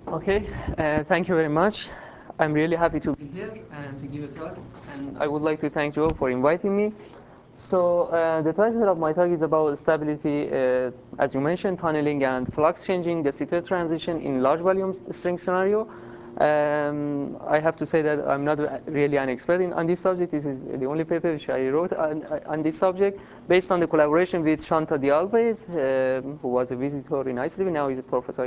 Okay, thank you very much. I'm really happy to be here and to give a talk. And I would like to thank Joe for inviting me. So the title of my talk is about stability, as you mentioned, tunneling and flux changing the state transition in large volume string scenario. I have to say that I'm not really an expert on this subject. This is the only paper which I wrote on this subject, based on the collaboration with Shanta Dialves, who was a visitor in ICDB. Now he's a professor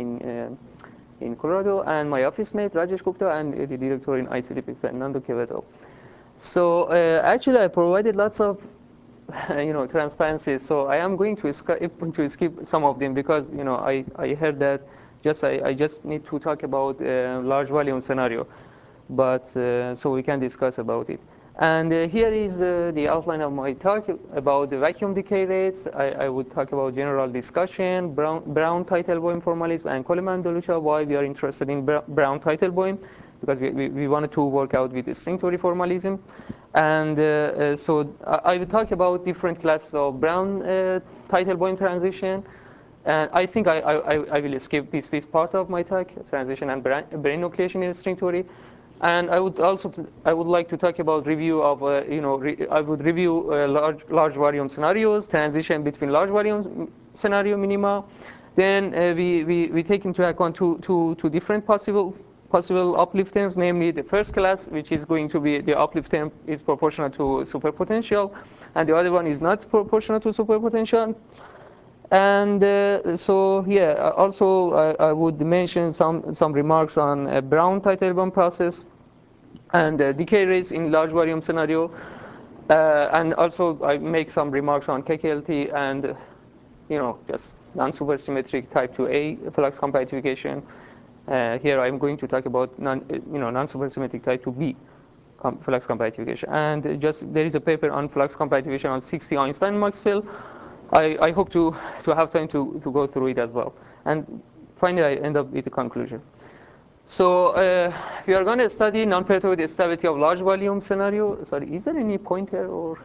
in Colorado, and my office mate Rajesh Gupta, and the director in ICDP, Fernando Quevedo. So actually, I provided lots of transparency. So I am going to skip some of them because I heard that I just need to talk about large volume scenario, but so we can discuss about it. And here is the outline of my talk about the vacuum decay rates. I would talk about general discussion, Brown Teitelbaum formalism, and Coleman-Delucia, why we are interested in Brown Teitelbaum, because we wanted to work out with the string theory formalism. And so I will talk about different classes of Brown Teitelbaum transition. And I think I will skip this part of my talk, transition and brain nucleation in string theory. And I would like to talk about review of I would review large volume scenarios, transition between large volume scenario minima. Then we take into account two different possible uplift terms, namely the first class, which is going to be the uplift term is proportional to superpotential, and the other one is not proportional to superpotential. And so yeah, also I would mention some remarks on Brown Teitelbaum process and decay rates in large volume scenario, and also I make some remarks on KKLT and just non-supersymmetric type 2A flux compactification. Here I'm going to talk about non-supersymmetric type 2B flux compactification, and just there is a paper on flux compactification on 60 Einstein-Maxwell. I hope to have time to go through it as well. And finally, I end up with the conclusion. So we are going to study non-perturbative stability of large volume scenario. Sorry, is there any pointer or?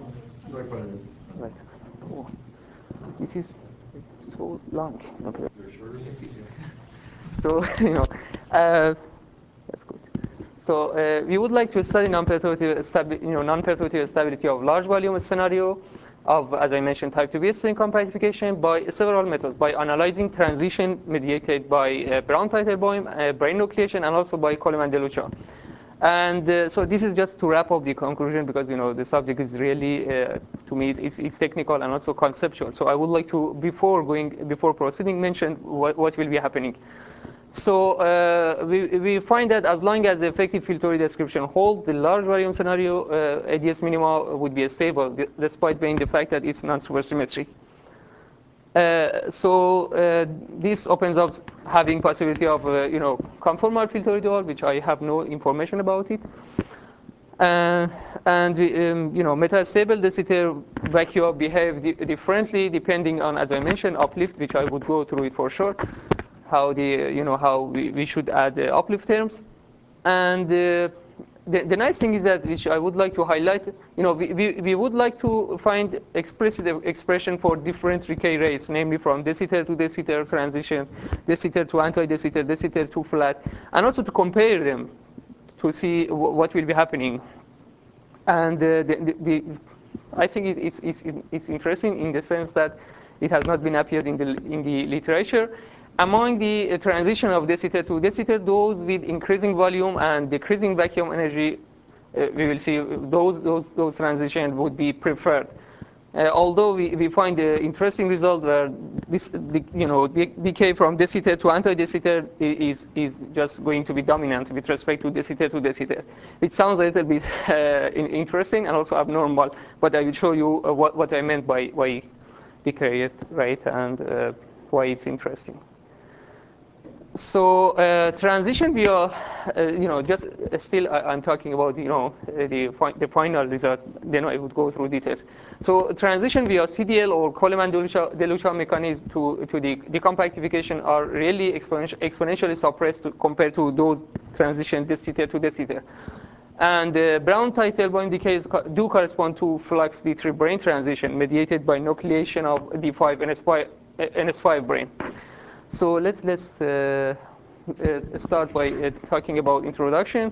Right. Oh, this is so long. Okay. So that's good. So we would like to study non-perturbative stability of large volume scenario of, as I mentioned, type 2B string compactification by several methods, by analyzing transition mediated by Brown Teitelbaum, brain nucleation, and also by Coleman-Delucia. And so this is just to wrap up the conclusion, because the subject is really, to me, it's technical and also conceptual. So I would like to, before proceeding, mention what will be happening. So we find that as long as the effective field theory description holds, the large volume scenario ADS minima would be stable, despite being the fact that it's non-supersymmetric. So this opens up having possibility of conformal field theory dual, which I have no information about it. And metastable de Sitter vacua behave differently depending on, as I mentioned, uplift, which I would go through it for sure. How we should add the uplift terms. And the nice thing is that, which I would like to highlight, we would like to find explicit expression for different decay rates, namely from de Sitter to de Sitter transition, de Sitter to anti-de Sitter, de Sitter to flat, and also to compare them to see what will be happening. And I think it's interesting in the sense that it has not been appeared in the literature. Among the transition of de Sitter to de Sitter, those with increasing volume and decreasing vacuum energy, we will see those transitions would be preferred. Although we find the interesting result where this, decay from de Sitter to anti-de Sitter is just going to be dominant with respect to de Sitter to de Sitter. It sounds a little bit interesting and also abnormal, but I will show you what I meant by decay rate and why it's interesting. So transition via, just still I'm talking about, the final result. Then I would go through details. So transition via CDL or Coleman-Delucia mechanism to the decompactification are really exponentially suppressed compared to those transition de Sitter to de Sitter. And Brown Teitelbaum decays do correspond to flux D3 brain transition mediated by nucleation of D5 NS5 brain. So let's start by talking about introduction.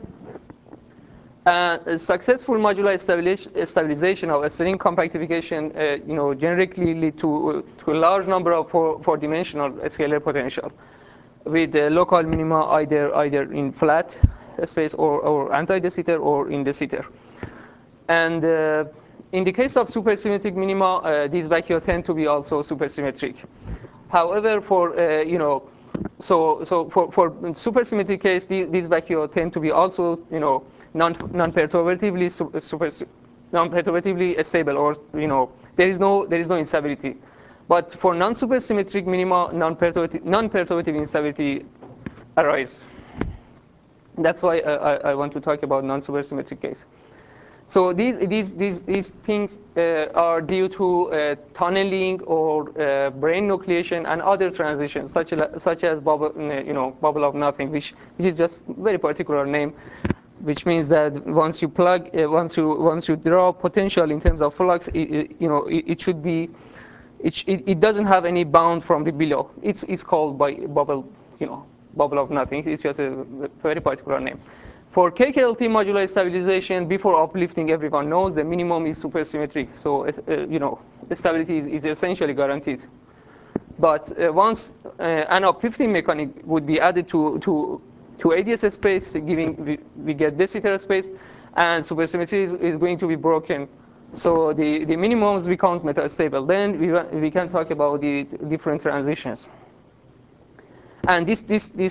Successful modular stabilization of a string compactification, generically lead to a large number of four-dimensional scalar potential with local minima either in flat space or anti-de Sitter or in de Sitter. And in the case of supersymmetric minima, these vacua tend to be also supersymmetric. However, for so for supersymmetric case, these vacua tend to be also non-perturbatively non-perturbatively stable, or there is no instability. But for non-supersymmetric minima, non-perturbative instability arise. That's why I want to talk about non-supersymmetric case. So these things are due to tunneling or brain nucleation and other transitions, such as bubble of nothing, which is just very particular name, which means that once you plug, once you draw potential in terms of flux, it should be, it doesn't have any bound from the below. It's called by bubble, bubble of nothing. It's just a very particular name. For KKLT modular stabilization, before uplifting, everyone knows the minimum is supersymmetric. So, the stability is essentially guaranteed. But once an uplifting mechanic would be added to ADS space, we get de Sitter space, and supersymmetry is going to be broken. So the minimums becomes metastable. Then we can talk about the different transitions. And this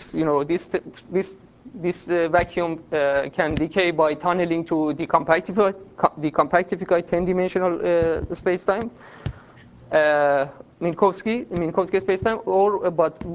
vacuum can decay by tunneling to the compactified 10-dimensional spacetime, Minkowski spacetime, or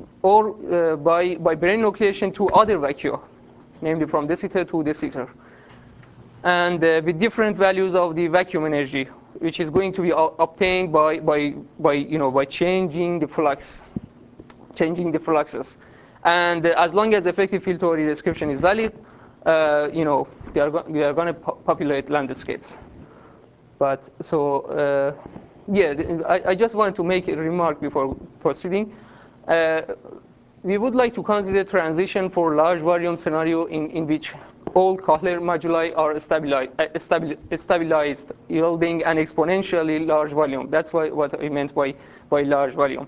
by brain nucleation to other vacua, namely from de Sitter to de Sitter, and with different values of the vacuum energy, which is going to be obtained by changing the flux, changing the fluxes. And as long as effective field theory description is valid, we are going to populate landscapes. But so, I just wanted to make a remark before proceeding. We would like to consider transition for large volume scenario in which all Kohler moduli are stabilized, yielding an exponentially large volume. That's what I meant by large volume.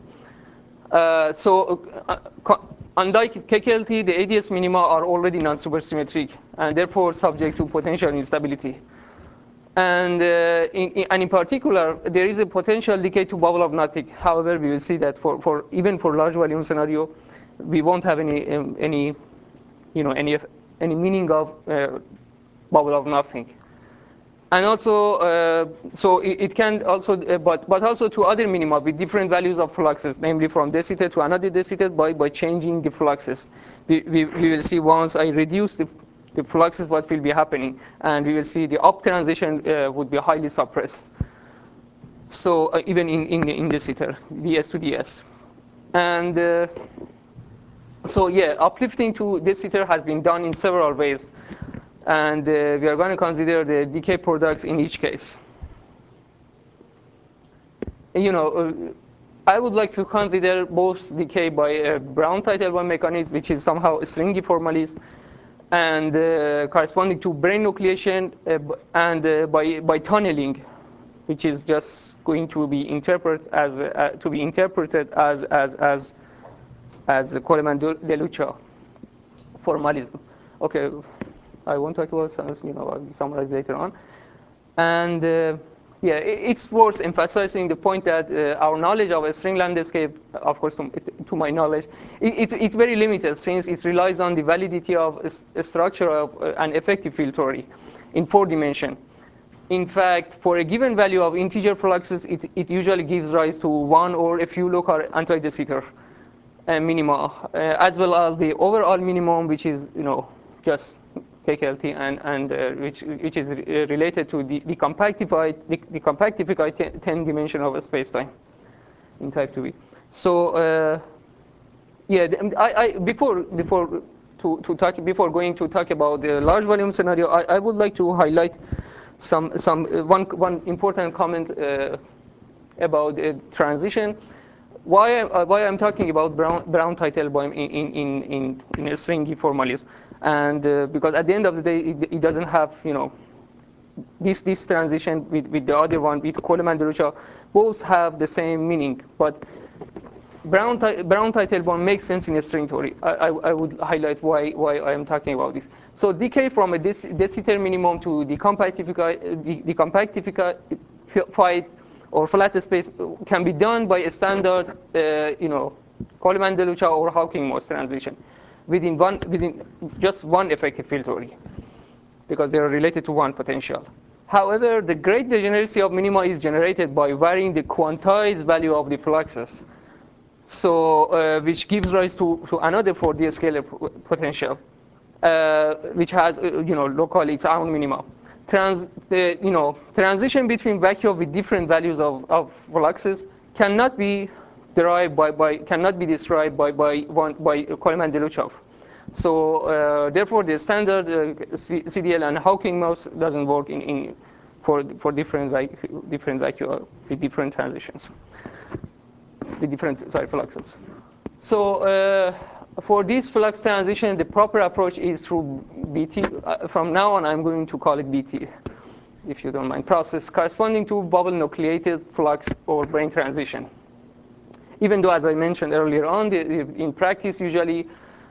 Unlike KKLT, the ADS minima are already non-supersymmetric and therefore subject to potential instability. And in particular, there is a potential decay to bubble of nothing. However, we will see that even for large volume scenario, we won't have any meaning of bubble of nothing. And also, so it can also, but also to other minima with different values of fluxes, namely from de Sitter to another de Sitter by changing the fluxes. We will see once I reduce the fluxes what will be happening, and we will see the up transition would be highly suppressed. So even in de Sitter, ds to ds, and uplifting to de Sitter has been done in several ways. And we are going to consider the decay products in each case. I would like to consider both decay by Brown-Tite L1 mechanism, which is somehow a stringy formalism, and corresponding to brain nucleation, and by tunneling, which is just going to be interpreted as Coleman-de formalism. Okay. I won't talk about something, I'll summarize later on. And it's worth emphasizing the point that our knowledge of a string landscape, of course, to my knowledge, it's very limited since it relies on the validity of a structure of an effective field theory in 4 dimensions. In fact, for a given value of integer fluxes, it usually gives rise to one or a few local anti-de Sitter minima, as well as the overall minimum, which is just KKLT and which is related to the compactified 10-dimensional spacetime in type 2B. So before going to talk about the large volume scenario, I would like to highlight one important comment about transition. why I'm talking about Brown Teitelbaum in a stringy formalism, and because at the end of the day, it doesn't have, you know, this transition with the other one, with Coleman-Delucha, both have the same meaning, but Brown Teitelbaum makes sense in a string theory. I would highlight why I am talking about this. So decay from a de Sitter minimum to the compactified or flat space can be done by a standard, you know, Coleman-Delucha or Hawking-Moss transition within just one effective field theory, because they are related to one potential. However, the great degeneracy of minima is generated by varying the quantized value of the fluxes. So, which gives rise to another 4D scalar potential, which has, you know, locally its own minima. You know, transition between vacuum with different values of fluxes cannot be derived cannot be described by Coleman-Delucha. So therefore, the standard CDL and Hawking-Moss doesn't work for different vacuum with different transitions, with different fluxes. So for this flux transition, the proper approach is through BT. From now on, I'm going to call it BT, if you don't mind. Process corresponding to bubble nucleated flux or brane transition. Even though, as I mentioned earlier on, in practice, usually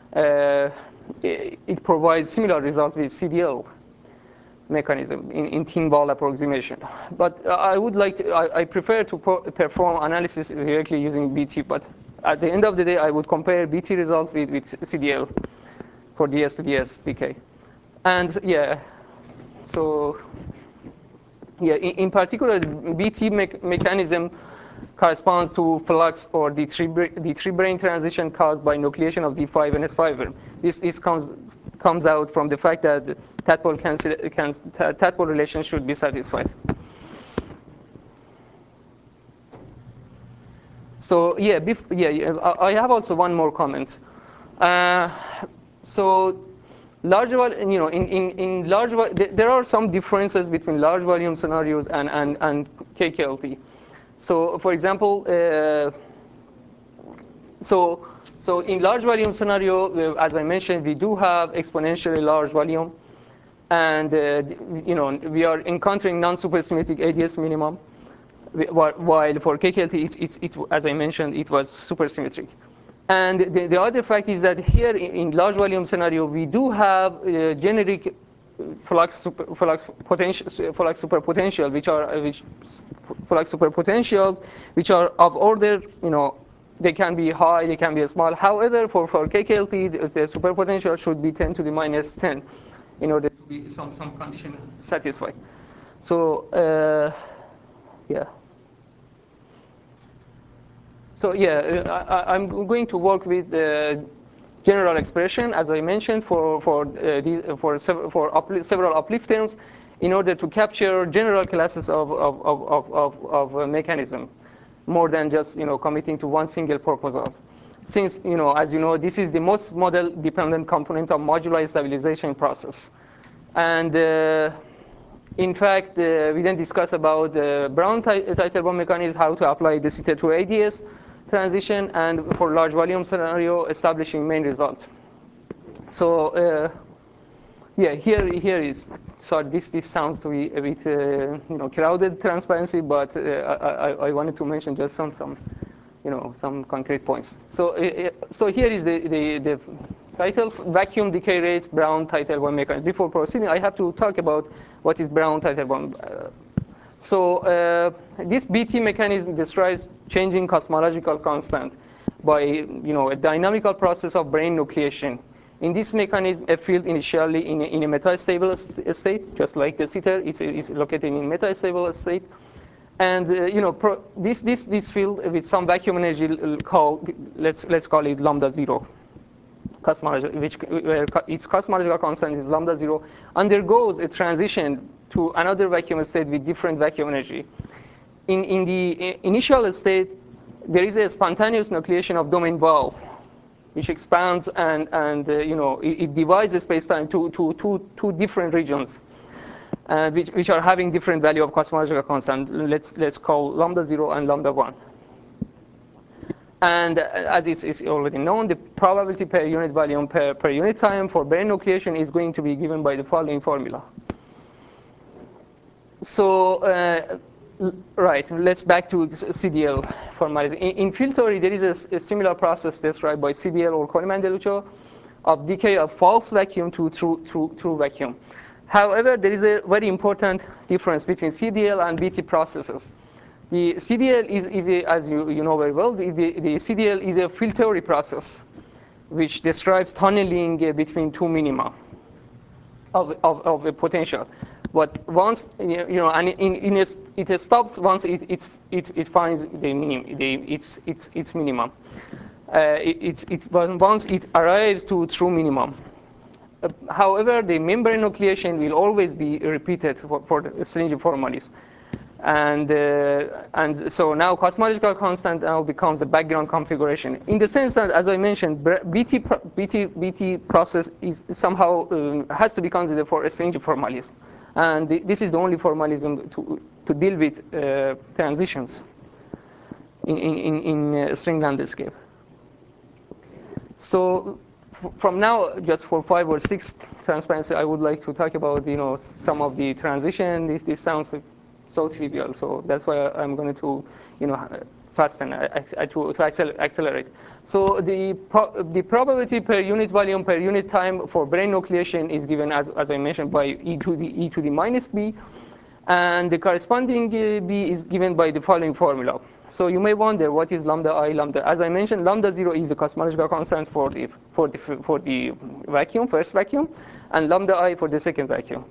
it provides similar results with CDL mechanism in thin ball approximation. But I prefer to perform analysis directly using BT. But at the end of the day, I would compare BT results with CDL for DS to DS decay. And yeah, so yeah, in particular, BT mechanism corresponds to flux or the three brane transition caused by nucleation of D5 and S5. This comes out from the fact that tadpole relation should be satisfied. So yeah, I have also one more comment. So large volume, you know, in large there are some differences between large volume scenarios and KKLT. So for example, so in large volume scenario, as I mentioned, we do have exponentially large volume, and you know, we are encountering non-supersymmetric ADS minimum, while for KKLT, it's as I mentioned, it was supersymmetric. And the other fact is that here in large volume scenario, we do have generic flux superpotential, flux superpotentials, which are of order, you know, they can be high, they can be small. However, for KKLT, the superpotential should be 10 to the minus 10 in order to be some condition satisfied. So yeah. So yeah, I'm going to work with the general expression, as I mentioned, for several uplift terms, in order to capture general classes of mechanism, more than just, you know, committing to one single proposal. Since, you know, as you know, this is the most model-dependent component of moduli stabilization process, and in fact, we then discuss about the Brown Teitelbaum mechanism, how to apply de Sitter to ADS transition, and for large volume scenario, establishing main result. So yeah, here is, so this sounds to be a bit you know, crowded transparency, but I wanted to mention just some you know, some concrete points. So so here is the title: vacuum decay rates, Brown Teitelbaum mechanism. Before proceeding, I have to talk about what is Brown Teitelbaum. So this BT mechanism describes changing cosmological constant by, you know, a dynamical process of brane nucleation. In this mechanism, a field initially in a metastable state, just like the Sitter, it's located in metastable state, and you know, this field with some vacuum energy let's call it lambda 0. Cosmology, where its cosmological constant is lambda 0, undergoes a transition to another vacuum state with different vacuum energy. In the initial state, there is a spontaneous nucleation of domain ball, which expands and you know, it divides the space-time to two different regions, which are having different value of cosmological constant. Let's call lambda 0 and lambda 1. And as it's already known, the probability per unit volume per unit time for brain nucleation is going to be given by the following formula. So, right, let's back to CDL formalism. In field theory, there is a similar process described by CDL or Coleman-Deluccio of decay of false vacuum to true vacuum. However, there is a very important difference between CDL and BT processes. The CDL is as you know very well, the CDL is a field theory process which describes tunneling between two minima of a potential. But once and it stops once it finds the minimum, its minimum. Once it arrives to true minimum. However, the membrane nucleation will always be repeated for the stringent formalism. And so now cosmological constant now becomes a background configuration. In the sense that, as I mentioned, BT process is somehow has to be considered for a stringent formalism. And this is the only formalism to deal with transitions in string landscape. So from now, just for 5 or 6 transparency, I would like to talk about some of the transition. This sounds so trivial, so that's why I'm going to fasten to accelerate. So the probability per unit volume per unit time for brain nucleation is given as I mentioned by e to the minus b, and the corresponding b is given by the following formula. So you may wonder what is lambda I lambda. As I mentioned, lambda 0 is the cosmological constant for the vacuum, first vacuum, and lambda I for the second vacuum.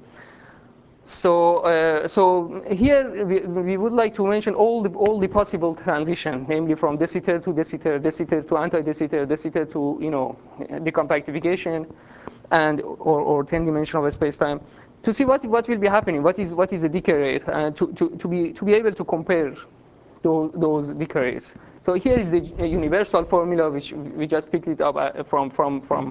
So so here we would like to mention all the possible transition, namely from de Sitter to de Sitter, de Sitter to anti-de Sitter, de Sitter to decompactification, and or 10-dimensional space-time, to see what will be happening, what is the decay rate, and to be able to compare those decay rates. So here is the universal formula which we just picked it up from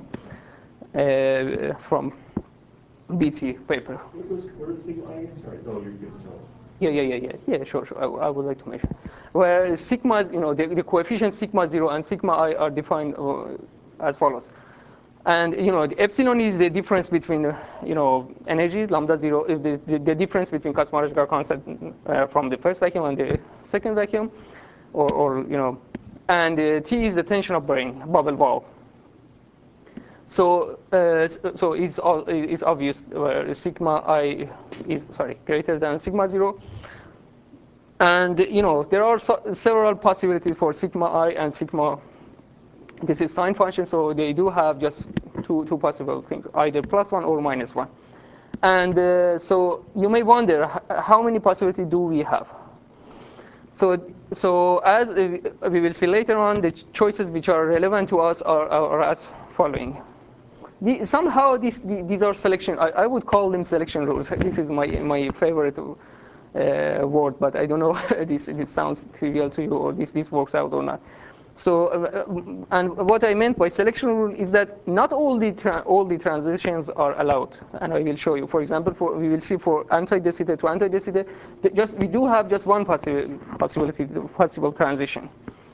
BT paper. Where is sigma I? Sorry, no, you're good. Yeah, sure. I would like to mention. Where sigma, the coefficient sigma 0 and sigma I are defined as follows. And the epsilon is the difference between energy, lambda 0, the difference between cosmological constant from the first vacuum and the second vacuum, and T is the tension of brain, bubble wall. So so it's obvious where sigma I is greater than sigma 0, and there are several possibilities for sigma I and sigma. This is sign function, so they do have just two possible things, either +1 or -1. And so you may wonder, how many possibilities do we have? So as we will see later on, the choices which are relevant to us are as following. Somehow these are selection. I would call them selection rules. This is my favorite word, but I don't know if this sounds trivial to you or this works out or not. So, and what I meant by selection rule is that not all the transitions are allowed, and I will show you. For example, we will see for anti-de Sitter to anti-de Sitter, we do have just one possible transition.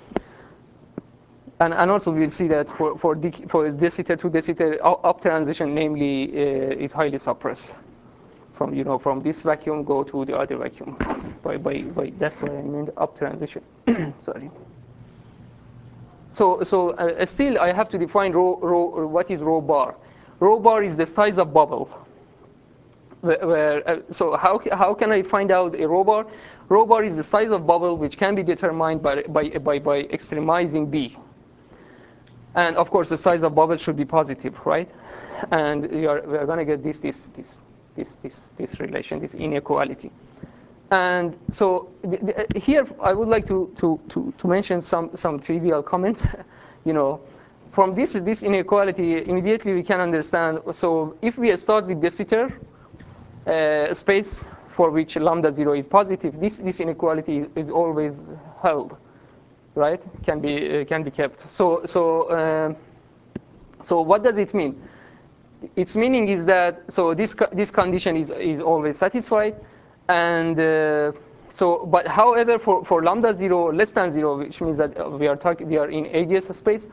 And also we'll see that for de Sitter to de Sitter, up transition, namely, is highly suppressed. From this vacuum go to the other vacuum. That's why I meant up transition. Sorry. So still I have to define what is rho bar. Rho bar is the size of bubble. So how can I find out a rho bar? Rho bar is the size of bubble which can be determined by extremizing B. And of course the size of bubble should be positive, right? And we are going to get this relation, this inequality. And so here I would like to mention some trivial comment. From this inequality, immediately we can understand. So if we start with de Sitter space for which lambda 0 is positive, this inequality is always held, right? Can be kept. So what does it mean? Its meaning is that this condition is always satisfied. And So, but however, for lambda 0 less than 0, which means that we are in ADS space,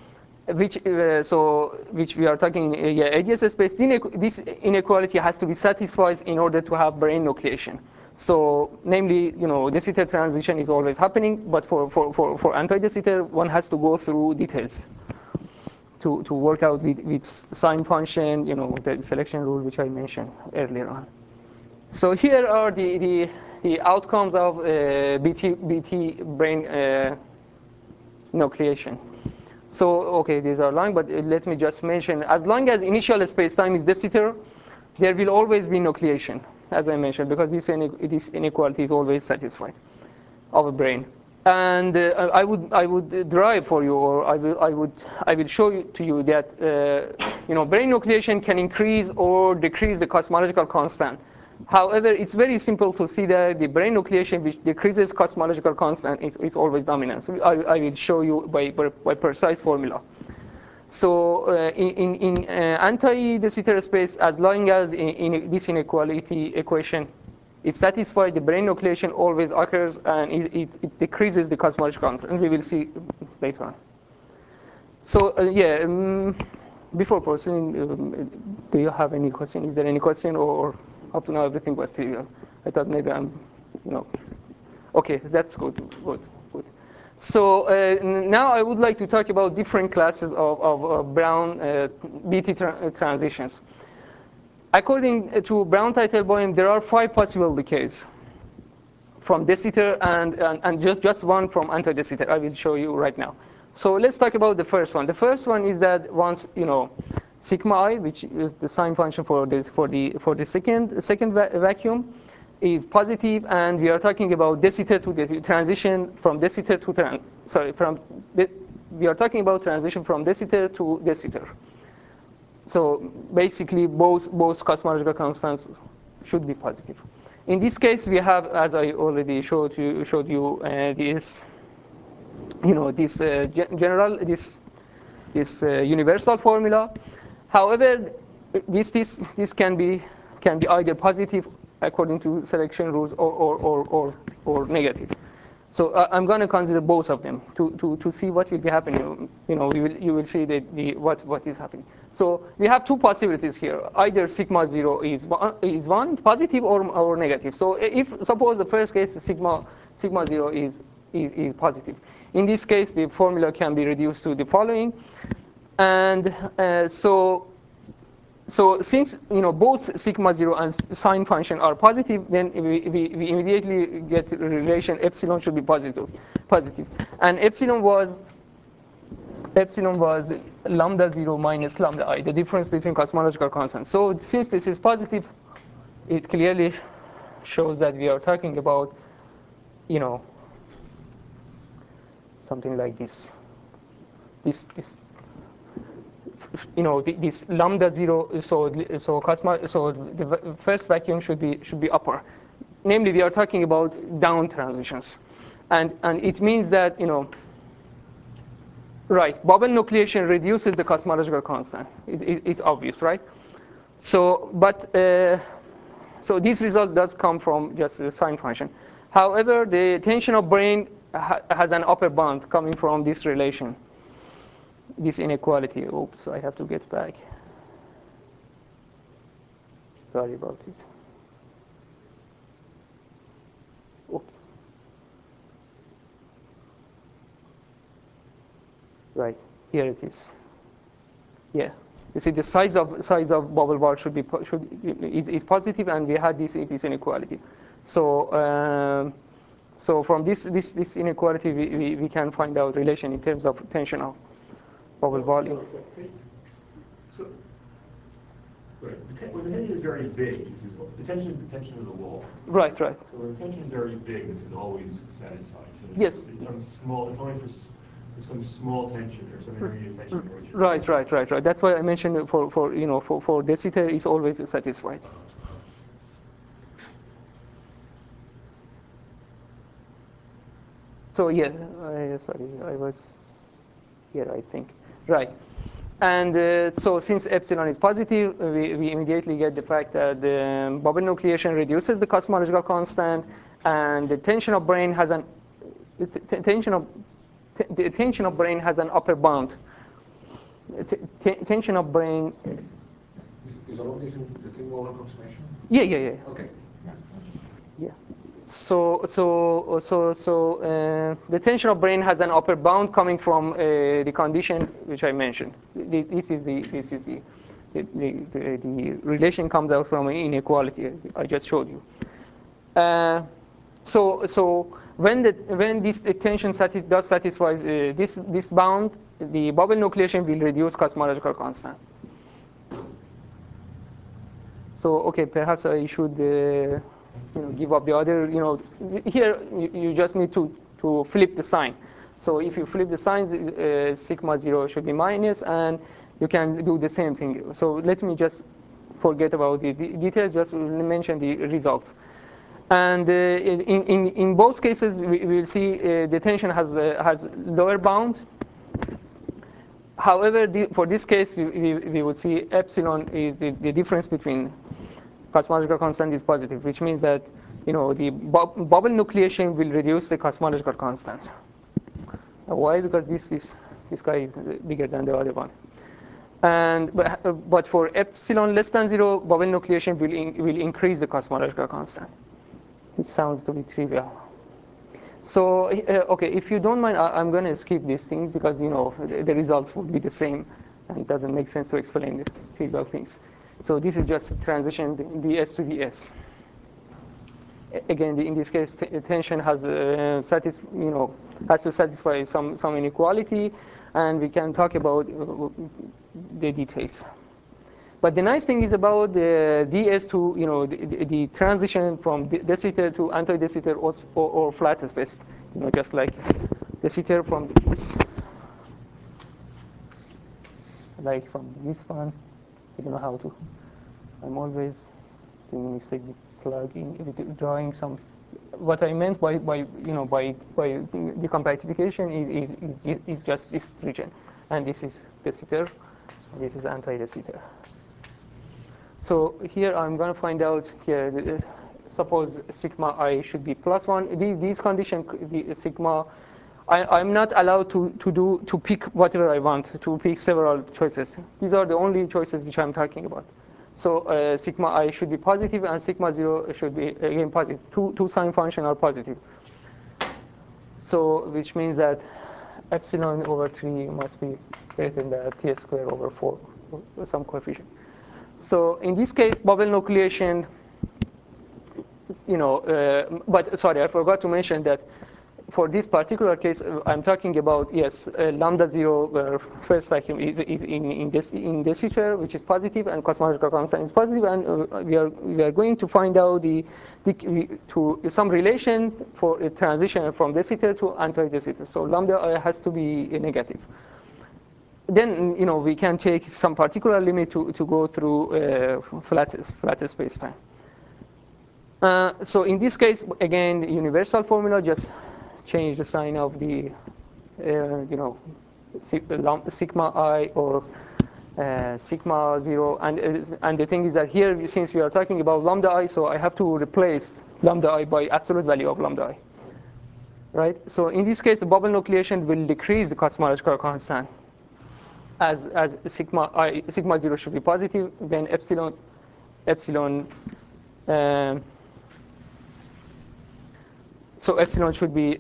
which we are talking in ADS space, this inequality has to be satisfied in order to have brane nucleation. So, namely, de Sitter transition is always happening, but for anti-de Sitter, one has to go through details to work out with sign function, the selection rule which I mentioned earlier on. So here are the outcomes of BT brane nucleation. So, okay, these are long, but let me just mention, as long as initial spacetime is de Sitter, there will always be nucleation, as I mentioned, because this inequality is always satisfied of a brane. And I would derive for you, or I will show to you that brane nucleation can increase or decrease the cosmological constant. However, it's very simple to see that the brane nucleation which decreases cosmological constant is always dominant. So I will show you by precise formula. So in anti-de Sitter space, as long as in this inequality equation is satisfied, the brane nucleation always occurs, and it decreases the cosmological constant. And we will see later on. So before proceeding, do you have any question? Is there any question, or up to now everything was trivial? I thought maybe okay, that's good. So now I would like to talk about different classes of Brown BT transitions. According to Brown-Teitelbaum, there are 5 possible decays from de Sitter and just one from anti-de Sitter. I will show you right now. So let's talk about the first one. The first one is that once sigma I, which is the sign function for the second vacuum, is positive, and we are talking about de Sitter to the transition from de Sitter to we are talking about transition from de Sitter to de Sitter. So basically, both cosmological constants should be positive. In this case, we have, as I already showed you, this universal formula. However, this can be either positive according to selection rules or negative. So I'm going to consider both of them to see what will be happening. You will see what is happening. So we have 2 possibilities here. Either sigma 0 is one positive or negative. So if suppose the first case sigma 0 is positive, in this case the formula can be reduced to the following, and so since both sigma 0 and sign function are positive, then we immediately get a relation epsilon should be positive, and epsilon was lambda 0 minus lambda I, the difference between cosmological constants. So since this is positive, it clearly shows that we are talking about something like this. This lambda 0, so the first vacuum should be upper. Namely, we are talking about down transitions, and it means that right, bubble nucleation reduces the cosmological constant. It's obvious, right? So, so this result does come from just the sign function. However, the tension of brane has an upper bound coming from this relation. This inequality. Oops, I have to get back. Sorry about it. Oops. Right, here it is. Yeah, you see the size of bubble bar is positive, and we had this inequality. So so from this inequality, we can find out relation in terms of tension of bubble volume. So, right, when the tension is very big, the tension is the tension of the wall. Right. So when the tension is very big, this is always satisfied. So Yes. It's only for some small tension or some area of tension. Right. That's why I mentioned for de Sitter is always satisfied. So yeah, sorry, I was here, I think. Right. And so since epsilon is positive, we immediately get the fact that the bubble nucleation reduces the cosmological constant, and the tension of brain has an the tension of brain has an upper bound. Tension of brain. Is all of this in the Thing-Wall approximation? Yeah. Okay. Yeah. The tension of brain has an upper bound coming from the condition which I mentioned. This is the relation comes out from an inequality I just showed you. So when this tension does satisfy this bound, the bubble nucleation will reduce cosmological constant. So okay, perhaps I should give up the other. Here you just need to flip the sign. So if you flip the signs, sigma 0 should be minus, and you can do the same thing. So let me just forget about the details. Just mention the results. And in both cases, we will see the tension has lower bound. However, for this case, we would see epsilon is the difference between cosmological constant is positive, which means that the bubble nucleation will reduce the cosmological constant. Why? Because this guy is bigger than the other one. And but for epsilon less than 0, bubble nucleation will increase the cosmological constant. It sounds to be trivial. So okay, if you don't mind, I'm going to skip these things because the results would be the same, and it doesn't make sense to explain the trivial things. So this is just a transition ds to ds. Again, in this case, tension has has to satisfy some inequality, and we can talk about the details. But the nice thing is about the ds to the transition from de Sitter to anti-de Sitter or flat space, just like de Sitter from this, like from this one. I don't know how to. I'm always doing a mistake with plugging, with drawing some. What I meant by the compactification is just this region, and this is de Sitter, so this is anti-de Sitter. So here I'm going to find out here. Suppose sigma I should be +1. These conditions, the sigma, I'm not allowed to pick whatever I want, to pick several choices. These are the only choices which I'm talking about. So sigma I should be positive, and sigma 0 should be again positive. Two sign functions are positive. So which means that epsilon over 3 must be greater than t squared over 4, or some coefficient. So in this case, bubble nucleation, but sorry, I forgot to mention that for this particular case, I'm talking about, yes, lambda 0, where first vacuum is in de Sitter, which is positive, and cosmological constant is positive, and we are going to find out some relation for a transition from de Sitter to anti-de Sitter. So lambda has to be negative. Then we can take some particular limit to go through flat space-time. So in this case, again, the universal formula, just change the sign of the sigma I or sigma 0, and the thing is that here, since we are talking about lambda I, so I have to replace lambda I by absolute value of lambda I, right? So in this case, the bubble nucleation will decrease the cosmological constant. As sigma 0 should be positive, then epsilon so epsilon should be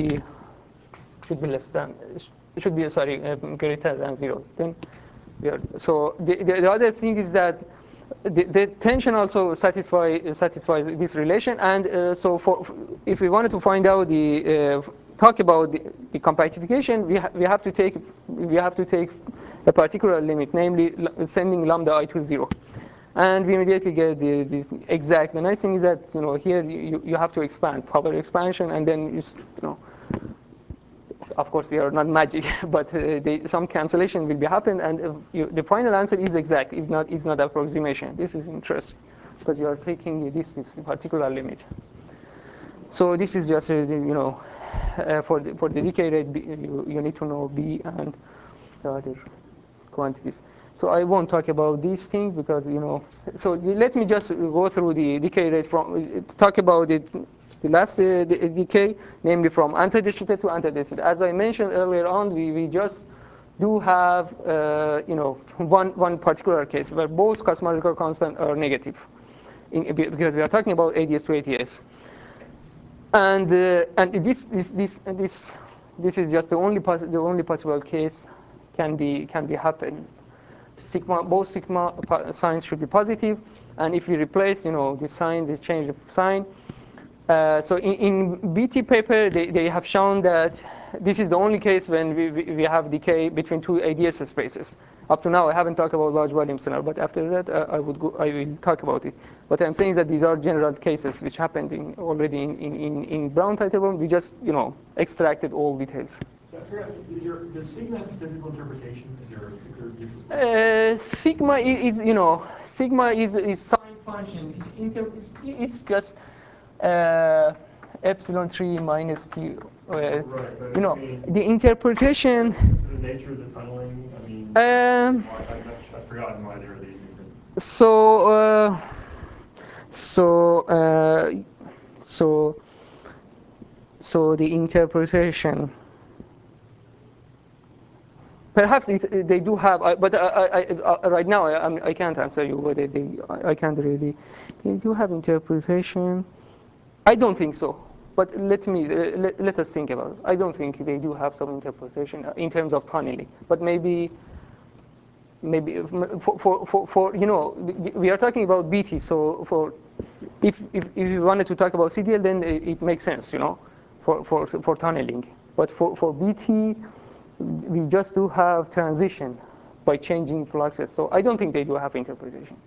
less than, greater than 0. Then so the other thing is that the tension also satisfies this relation, and so if we wanted to find out talk about the compactification, we have to take a particular limit, namely sending lambda I to 0, and we immediately get the exact. The nice thing is that here you have to expand, power expansion, and then of course they are not magic, but some cancellation will be happen, and the final answer is exact. Is not approximation. This is interesting because you are taking this particular limit. So this is just for the decay rate, you need to know B and the other quantities. So I won't talk about these things because So let me just go through the decay rate talk about the decay, namely from antidesiccated to antidesiccated. As I mentioned earlier on, we just do have one particular case where both cosmological constants are negative, because we are talking about ADS to ATS. And this is just the only possible case can be happen. Both sigma signs should be positive, and if we replace the sign, the change of sign. So in BT paper, they have shown that this is the only case when we have decay between two ADS spaces. Up to now, I haven't talked about large volume scenario, but after that, I will talk about it. What I'm saying is that these are general cases which happened already in Brown titleborn. We just extracted all details. So I forgot, does sigma have a physical interpretation? Is there a particular difference? Sigma is sign function. It's just epsilon 3 minus t. Right, but I mean, the interpretation. the nature of the tunneling. I mean, I've forgotten why there are these different. So the interpretation. Perhaps they do have, but right now I can't answer you whether I can't really. They do have interpretation. I don't think so. But let us think about it. I don't think they do have some interpretation in terms of tunneling. But maybe for we are talking about BT. So if you wanted to talk about CDL, then it makes sense, for tunneling. But for BT, we just do have transition by changing fluxes. So I don't think they do have interpretation.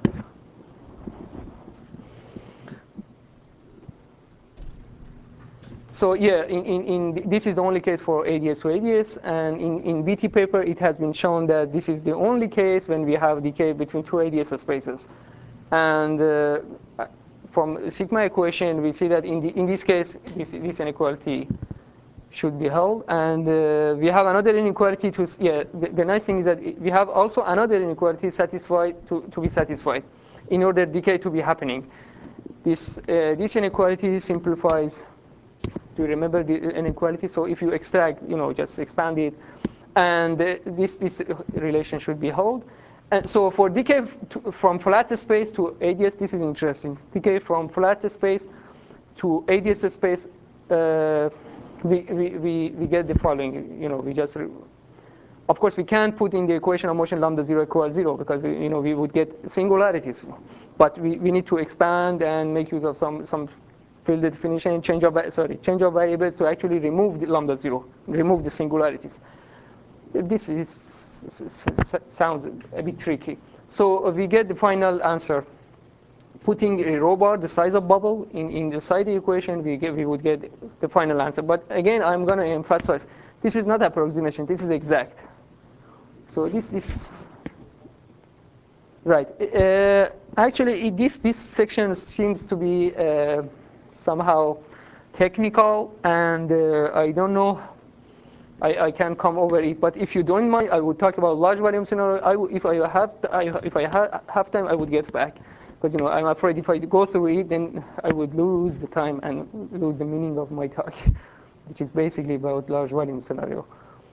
So yeah, this is the only case for ADS to ADS, and in BT paper it has been shown that this is the only case when we have decay between two ADS spaces. And from sigma equation, we see that in this case, this inequality should be held, and we have another inequality to the nice thing is that we have also another inequality satisfied to be satisfied in order decay to be happening. This inequality simplifies. Do you remember the inequality? So if you extract, just expand it, and this relation should be held. And so for decay from flat space to ADS, this is interesting. Decay from flat space to ADS space, we get the following. We just, of course, we can't put in the equation of motion lambda 0 equals 0 because we would get singularities. But we need to expand and make use of some field definition, change of variables to actually remove the lambda 0, remove the singularities. This sounds a bit tricky. So we get the final answer. Putting a rho bar, the size of bubble, in the side equation, we would get the final answer. But again, I'm going to emphasize, this is not approximation. This is exact. So this right. Actually, this section seems to be somehow technical, and I don't know. I can come over it, but if you don't mind, I would talk about large volume scenario. If I have time, I would get back, because I'm afraid if I go through it, then I would lose the time and lose the meaning of my talk, which is basically about large volume scenario.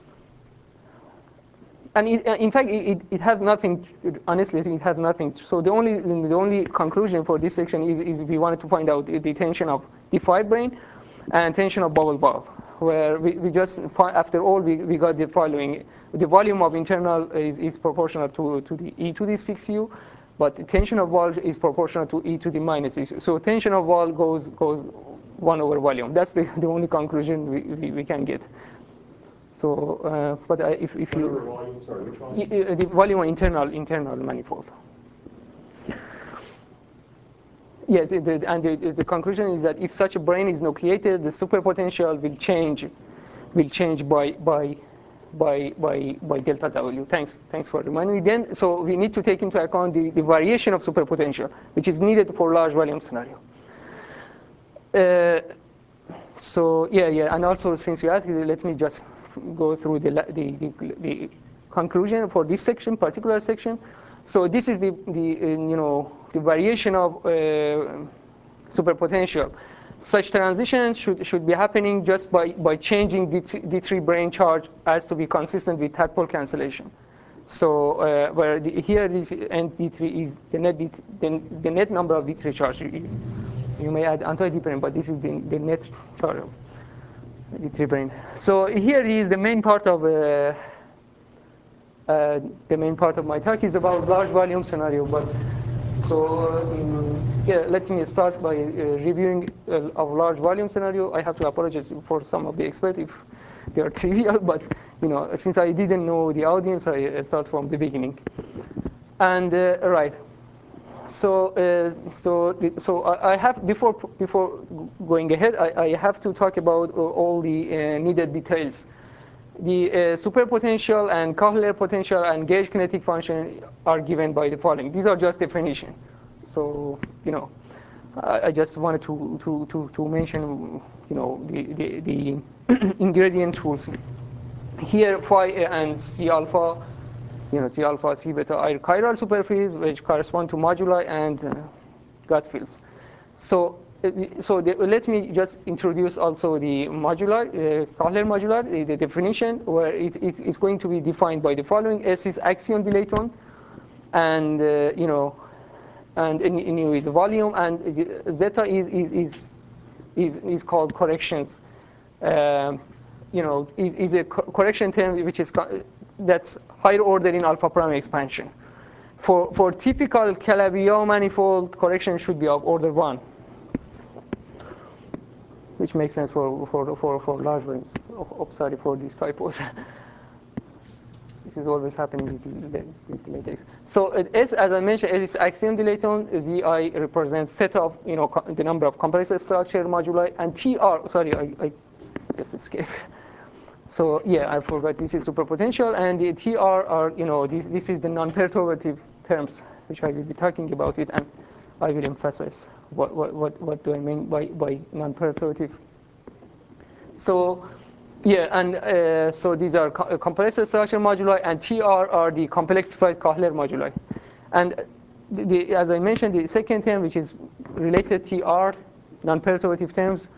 And in fact, it had nothing. Honestly, it had nothing. So the only conclusion for this section is we wanted to find out the tension of the fibrane and tension of bubble valve, where we just, after all, we got the following. The volume of internal is proportional to the e to the 6u, but the tension of valve is proportional to e to the minus 6u. So tension of valve goes 1 over volume. That's the only conclusion we can get. So, but if you volume, sorry, which volume? The volume of internal manifold. Yes, and the conclusion is that if such a brane is nucleated, the superpotential will change by delta W. Thanks for reminding me. Then, so we need to take into account the variation of superpotential, which is needed for large volume scenario. So yeah, and also since you asked, let me just go through the conclusion for this section, particular section. So this is the variation of superpotential. Such transitions should be happening just by changing D3 brane charge as to be consistent with tadpole cancellation. So where here this and D3 is the net number of D3 charge. So you may add anti-D brane, but this is the net charge of D3 brane. So here is the main part of my talk is about large volume scenario. But so yeah, let me start by reviewing a large volume scenario. I have to apologize for some of the experts if they are trivial, but since I didn't know the audience, I start from the beginning. And right. So I have before going ahead, I have to talk about all the needed details. The superpotential and Kohler potential and gauge kinetic function are given by the following. These are just definition. So I just wanted to mention the ingredient rules. Here phi and C alpha. C alpha, C beta are chiral superficies, which correspond to moduli and gut fields. So let me just introduce also the modular, Kohler modular, the definition, where it's going to be defined by the following. S is axion dilaton, and and nu is the volume, and zeta is called corrections. Is a correction term which is that's higher order in alpha prime expansion. For typical Calabi-Yau manifold, correction should be of order 1, which makes sense for large volumes. Sorry for these typos. This is always happening with the latex. So S, as I mentioned, is axiom dilaton. Zi represents set of the number of complex structure moduli, and Tr. Sorry, I just escaped. So yeah, I forgot this is superpotential, and the TR are this is the non-perturbative terms which I will be talking about it, and I will emphasize what do I mean by non-perturbative. So yeah, and so these are complex structure moduli, and TR are the complexified Kohler moduli, and as I mentioned, the second term, which is related TR, non-perturbative terms,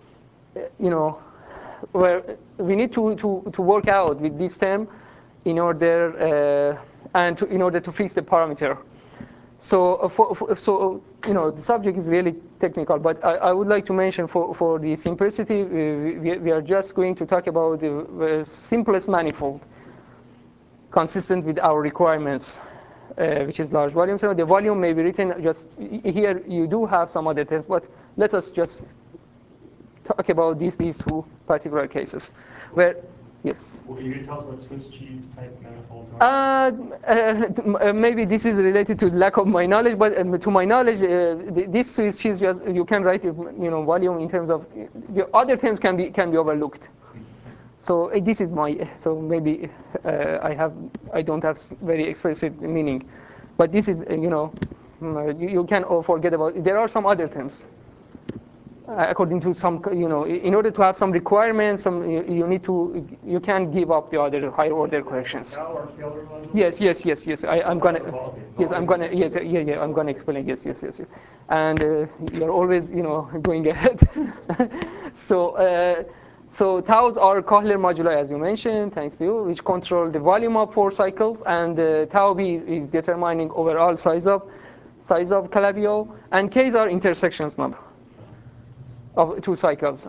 where we need to work out with this term in order to fix the parameter. So the subject is really technical, but I would like to mention for the simplicity, we are just going to talk about the simplest manifold consistent with our requirements, which is large volume. So the volume may be written just here. You do have some other terms, but let us just talk about these two particular cases, where yes. Well, are you going to tell us what Swiss cheese type manifolds are? Maybe this is related to lack of my knowledge, but to my knowledge, this Swiss cheese you can write volume in terms of the other terms can be overlooked. So this is so maybe I don't have very explicit meaning, but this is you can forget about it. There are some other terms. According to some, in order to have some requirements, you can give up the other higher order corrections. Yes. I'm gonna explain. Yes. And you're always, going ahead. So taus are Kohler moduli, as you mentioned, thanks to you, which control the volume of 4 cycles, and tau b is determining overall size of Calabi-Yau, and k's are intersections number of 2 cycles.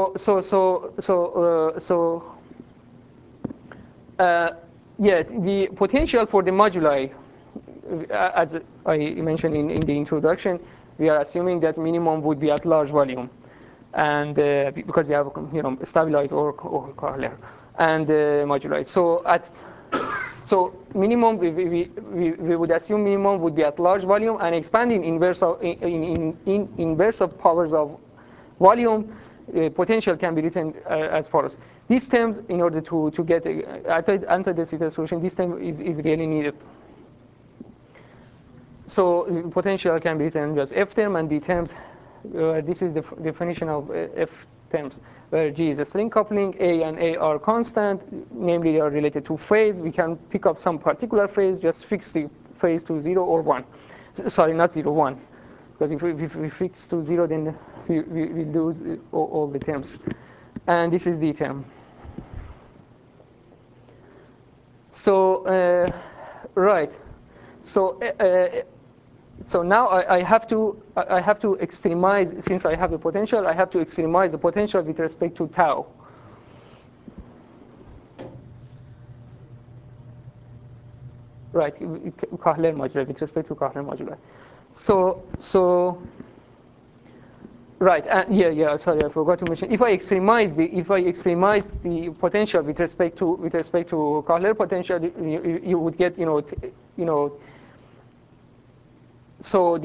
The potential for the moduli, as I mentioned in the introduction, we are assuming that minimum would be at large volume, and because we have stabilized or Kohler and moduli. So minimum, we would assume minimum would be at large volume and expanding inverse of powers of volume. Potential can be written as follows. These terms, in order to get anti-de Sitter solution, this term is really needed. So potential can be written as F term, and the terms, this is the definition of F terms, where G is a string coupling, A and A are constant, namely they are related to phase. We can pick up some particular phase, just fix the phase to 0 or 1. Sorry, not 0, 1. Because if we fix to 0, then we lose all the terms. And this is the term. So, right. So, so now I have to extremize, since I have a potential, I have to extremize the potential with respect to tau. Right, Kähler moduli, with respect to Kähler moduli. So, right, yeah. Sorry, I forgot to mention. If I extremize the potential with respect to Kähler potential, you would get, So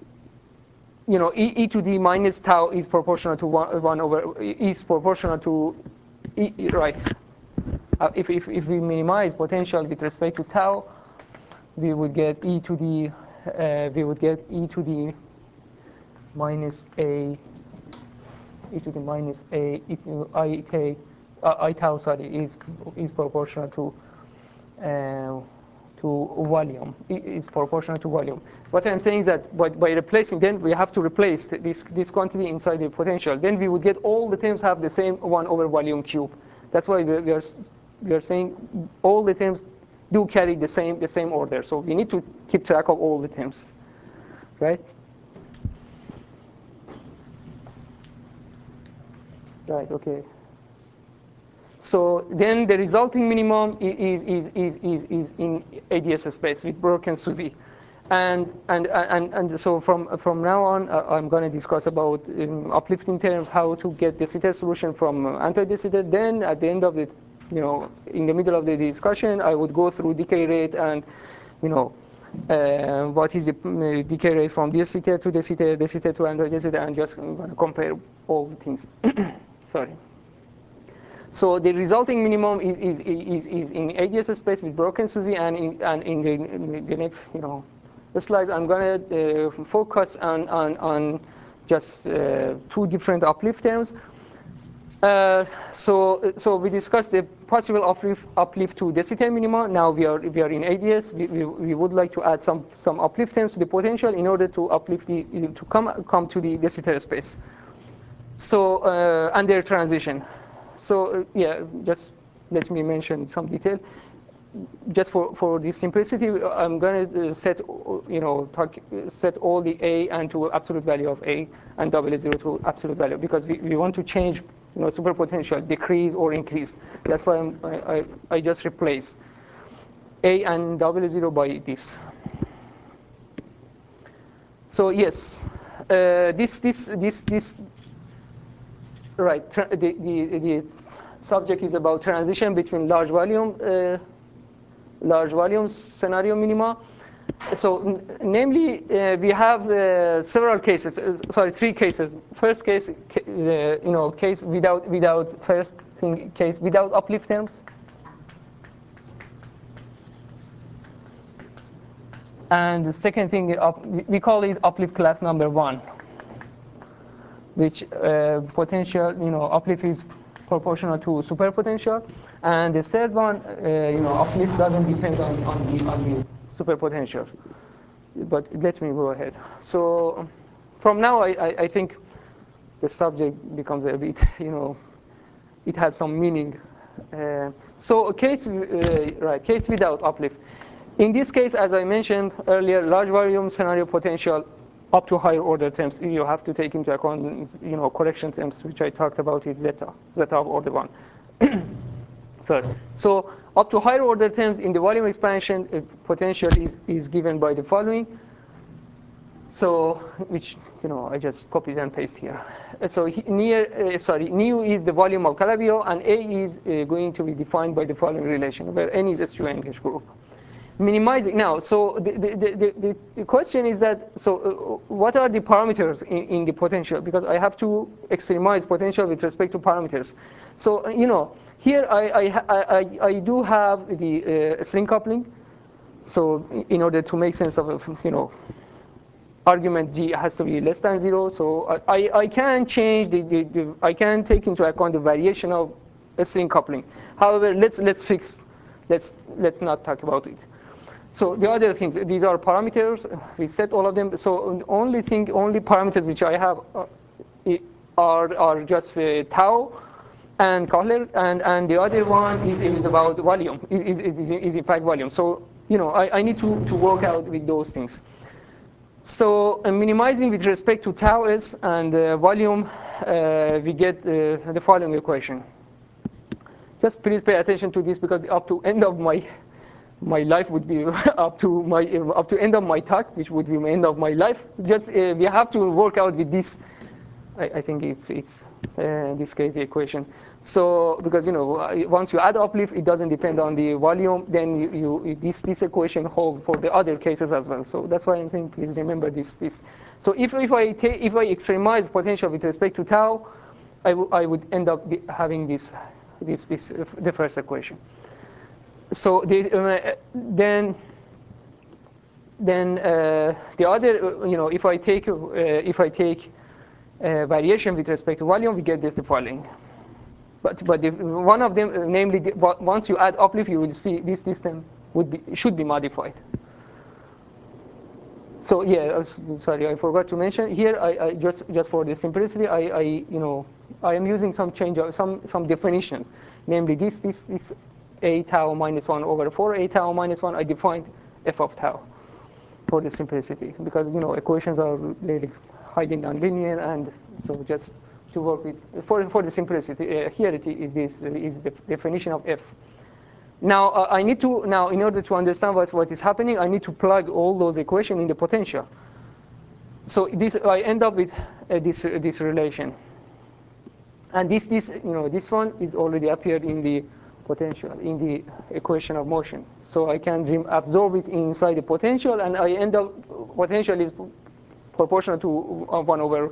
e to d minus tau is proportional to 1 over is proportional to right. If we minimize potential with respect to tau, we would get e to the minus a I tau, sorry, is proportional to volume. Is proportional to volume. What I'm saying is that by replacing, then we have to replace this quantity inside the potential. Then we would get all the terms have the same 1 over volume cube. That's why we are saying all the terms do carry the same order. So we need to keep track of all the terms, right? Right. Okay. So then the resulting minimum is in ADS space with broken SUSY. And so from now on, I'm going to discuss about uplifting terms, how to get de Sitter solution from anti-de Sitter. Then at the end of it, in the middle of the discussion, I would go through decay rate and, what is the decay rate from de Sitter to de Sitter to anti-de Sitter, and just going to compare all the things. Sorry. So the resulting minimum is in ADS space with broken SUSY, and in the next slides I'm going to focus on just 2 different uplift terms. So we discussed the possible uplift to de Sitter minima. Now we are in ADS. We would like to add some uplift terms to the potential in order to uplift to come to the de Sitter space. So and their transition. So yeah, just let me mention some detail. Just for the simplicity, I'm going to set set all the a and to absolute value of a and W0 to absolute value, because we want to change superpotential, decrease or increase. That's why I just replace a and W0 by this. So yes, this. Right, the subject is about transition between large volume scenario minima. So, namely, we have several cases. Sorry, 3 cases. First case, case without first thing case without uplift terms. And the second thing, we call it uplift class number 1. Which potential, uplift is proportional to superpotential, and the third one, uplift doesn't depend on the superpotential. But let me go ahead. So, from now, I think the subject becomes a bit, it has some meaning. So, a case without uplift. In this case, as I mentioned earlier, large volume scenario potential up to higher order terms, you have to take into account, correction terms, which I talked about is zeta of order 1. Third. So up to higher order terms in the volume expansion, potential is given by the following. So, which, I just copied and paste here. So nu is the volume of Calabi-Yau, and A is going to be defined by the following relation, where N is SU-NH group. Minimizing now, so the question is that, so what are the parameters in the potential? Because I have to extremize potential with respect to parameters. So here I do have the string coupling. So in order to make sense of argument G has to be less than 0. So I can change I can take into account the variation of a string coupling. However, let's not talk about it. So the other things, these are parameters. We set all of them. So only parameters which I have are just tau and Kohler, and the other one is about volume, is in fact volume. So, I need to work out with those things. So minimizing with respect to tau s and volume, we get the following equation. Just please pay attention to this, because up to end of my life would be up to end of my talk, which would be the end of my life. Just we have to work out with this. I think it's this crazy equation. So because once you add uplift, it doesn't depend on the volume. Then this equation holds for the other cases as well. So that's why I'm saying please remember this. So if I extremize potential with respect to tau, I would end up having this the first equation. So then the other, if I take variation with respect to volume, we get the following. But one of them, namely, once you add uplift, you will see this system should be modified. So yeah, sorry, I forgot to mention here. I just for the simplicity, I am using some change of some definitions. Namely, this a tau minus 1 over 4 a tau minus 1. I defined f of tau for the simplicity, because equations are really highly nonlinear, and so just to work with for the simplicity, here it is the definition of f. Now I need to in order to understand what is happening, I need to plug all those equations in the potential. So I end up with this relation, and this one is already appeared in the potential, in the equation of motion. So I can absorb it inside the potential, and I end up potential is proportional to 1 over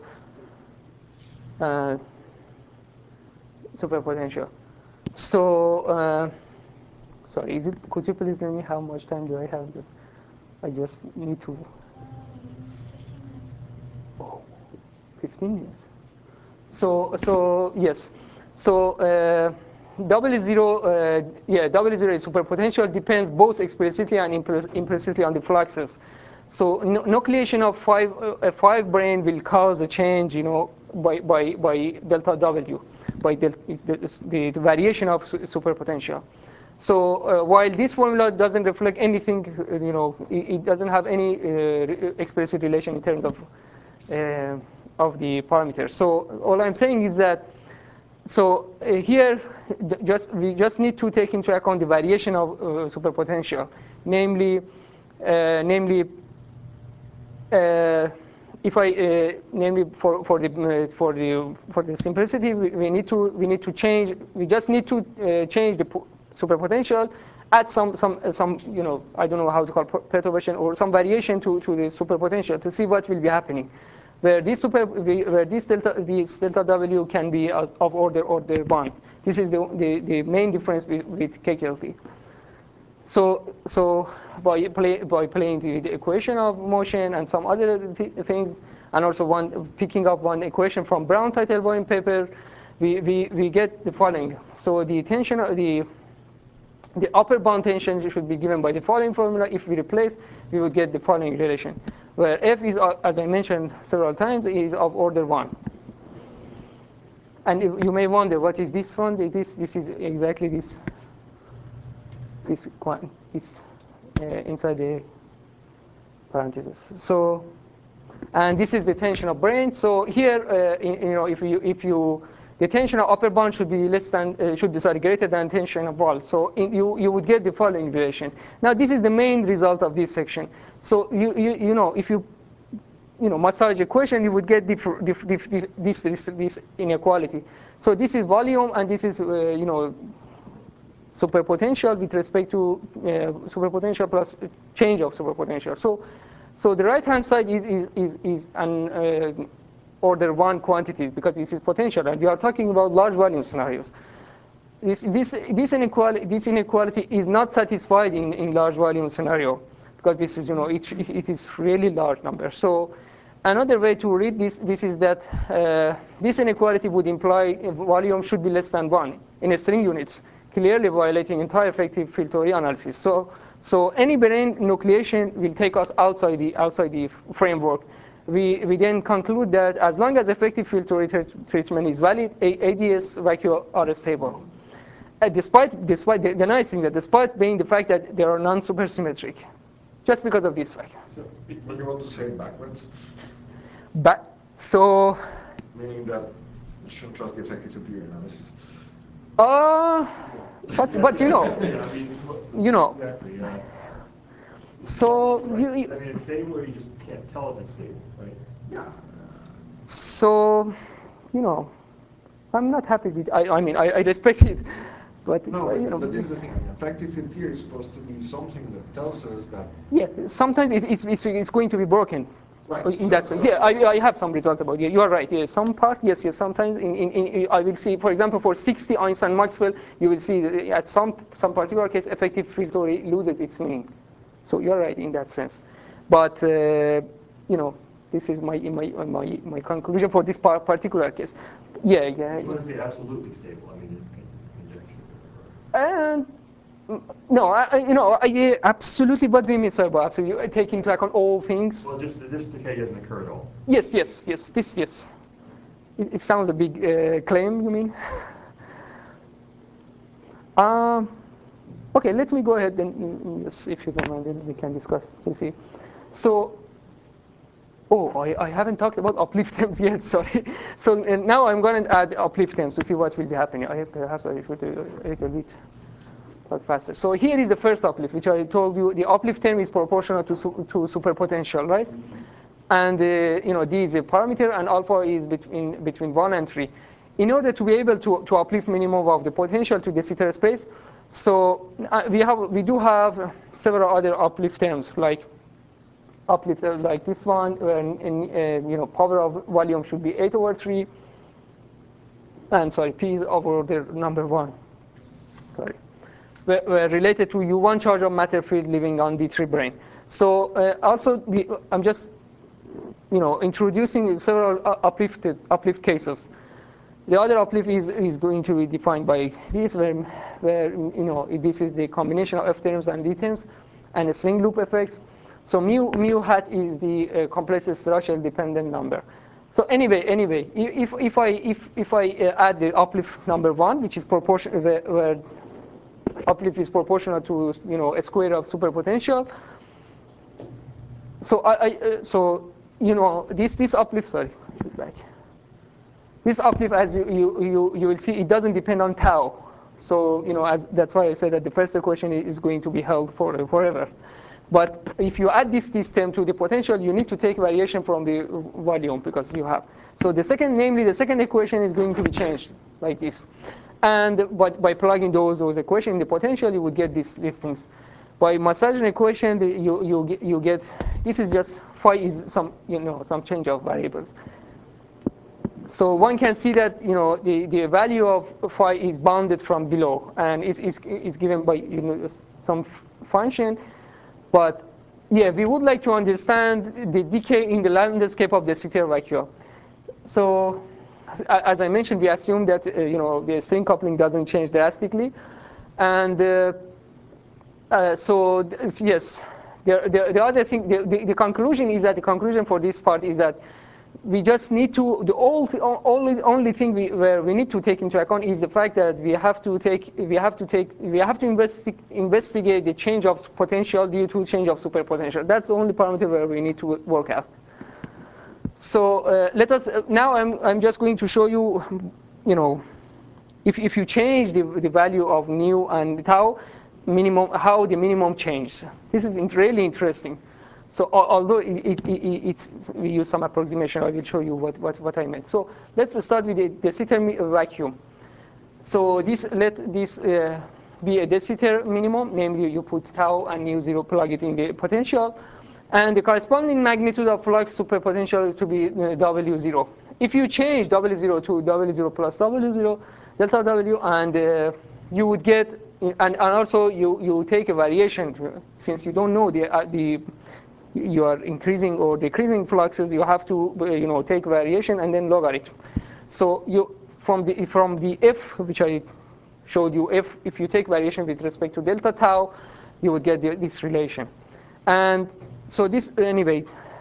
superpotential. So sorry, could you please tell me how much time do I have? I just need to. 15 minutes. Oh, 15 minutes. So yes. So W0, W0 is superpotential, depends both explicitly and implicitly on the fluxes. So nucleation of a 5 brane will cause a change, by delta W, by the variation of superpotential. So while this formula doesn't reflect anything, it doesn't have any explicit relation in terms of the parameters. So all I'm saying is that, so here we just need to take into account the variation of superpotential, namely if I namely for the simplicity, we need to change. We just need to change the superpotential, add some I don't know how to call perturbation or some variation to the superpotential to see what will be happening. Where this delta W can be of order 1. This is the main difference with KKLT. So by playing the equation of motion and some other things, and also picking up one equation from Brown Teitelbaum paper, we get the following. So the tension, the upper bound tension should be given by the following formula. If we replace, we will get the following relation, where F is, as I mentioned several times, is of order 1. And you may wonder, what is this one? This is exactly this inside the parentheses. So, and this is the tension of brane. So here, the tension of upper bound should be greater than tension of wall. So you would get the following relation. Now this is the main result of this section. So if you massage equation, you would get this inequality. So this is volume, and this is superpotential with respect to superpotential plus change of superpotential. So the right-hand side is an order 1 quantity, because this is potential, and we are talking about large volume scenarios. This inequality is not satisfied in large volume scenario, because this is it is really large number. So another way to read this is that this inequality would imply volume should be less than 1 in a string units, clearly violating entire effective field theory analysis. So any brane nucleation will take us outside the framework, we then conclude that as long as effective field theory treatment is valid, ADS vacuum are stable. Despite the nice thing that despite being the fact that they are non-supersymmetric, just because of this fact. So, what you want to say backwards? So. Meaning that you shouldn't trust the effective field theory analysis. But you know, Exactly, yeah. So right. I mean, it's stable, or you just can't tell if it's stable, right? Yeah. So, I'm not happy with. I mean, I respect it, but no. But this is the thing. I mean, effective field theory is supposed to be something that tells us that. Yeah, sometimes it's going to be broken. Right. In that sense, yeah, I have some result about it. You are right. Yeah, some part, yes. Sometimes I will see, for example, for 60 Einstein-Maxwell, you will see at some particular case, effective field theory loses its meaning. So you're right in that sense. But this is my conclusion for this particular case. Yeah. You want to say absolutely stable? I mean, it's conjecture. And no, I absolutely what we mean, sir, but absolutely take into account all things. Well, just this decay doesn't occur at all. Yes. Yes. It sounds a big claim, you mean? Okay, let me go ahead then, yes, if you don't mind, then we can discuss. You see, so. I haven't talked about uplift terms yet. Sorry. So now I'm going to add uplift terms to see what will be happening. Perhaps I should a little bit talk faster. So here is the first uplift, which I told you. The uplift term is proportional to superpotential, right? And D is a parameter, and alpha is between 1 and 3. In order to be able to uplift minimum of the potential to the De Sitter space, so we do have several other uplift terms, like uplift like this one, where power of volume should be 8/3, and sorry, P is of order number 1. Sorry. Were related to U1 charge of matter field living on D3 brane. So also, I'm just introducing several uplift cases. The other uplift is going to be defined by this, where this is the combination of F terms and D terms, and the string loop effects. So mu hat is the complex structure dependent number. So anyway, if I add the uplift number 1, which is proportional, where uplift is proportional to a square of superpotential. So this uplift. Sorry, back. This uplift, as you will see, it doesn't depend on tau. So that's why I said that the first equation is going to be held forever. But if you add this term to the potential, you need to take variation from the volume because you have. So the second equation is going to be changed like this. And by plugging those equations in the potential, you would get these things. By massaging equation, you get this is just phi is some change of variables. So one can see that the value of phi is bounded from below and is given by some function. But yeah, we would like to understand the decay in the landscape of the De Sitter vacuum. So as I mentioned, we assume that the string coupling doesn't change drastically, and so yes, the other thing, the conclusion is that the conclusion for this part is that we just need to only thing where we need to take into account is the fact that we have to investigate the change of potential due to change of superpotential. That's the only parameter where we need to work out. So let us now. I'm just going to show you, if you change the value of nu and tau, how the minimum changes. This is really interesting. So although we use some approximation, I will show you what I meant. So let's start with the De Sitter vacuum. So let this be a De Sitter minimum, namely you put tau and nu0, plug it in the potential, and the corresponding magnitude of flux superpotential to be W0. If you change W0 to W0 plus W0, delta W, and you would get, and also you take a variation, since you don't know you are increasing or decreasing fluxes, you have to take variation and then logarithm. So from the f, which I showed you, if you take variation with respect to delta tau, you would get this relation. And so this anyway,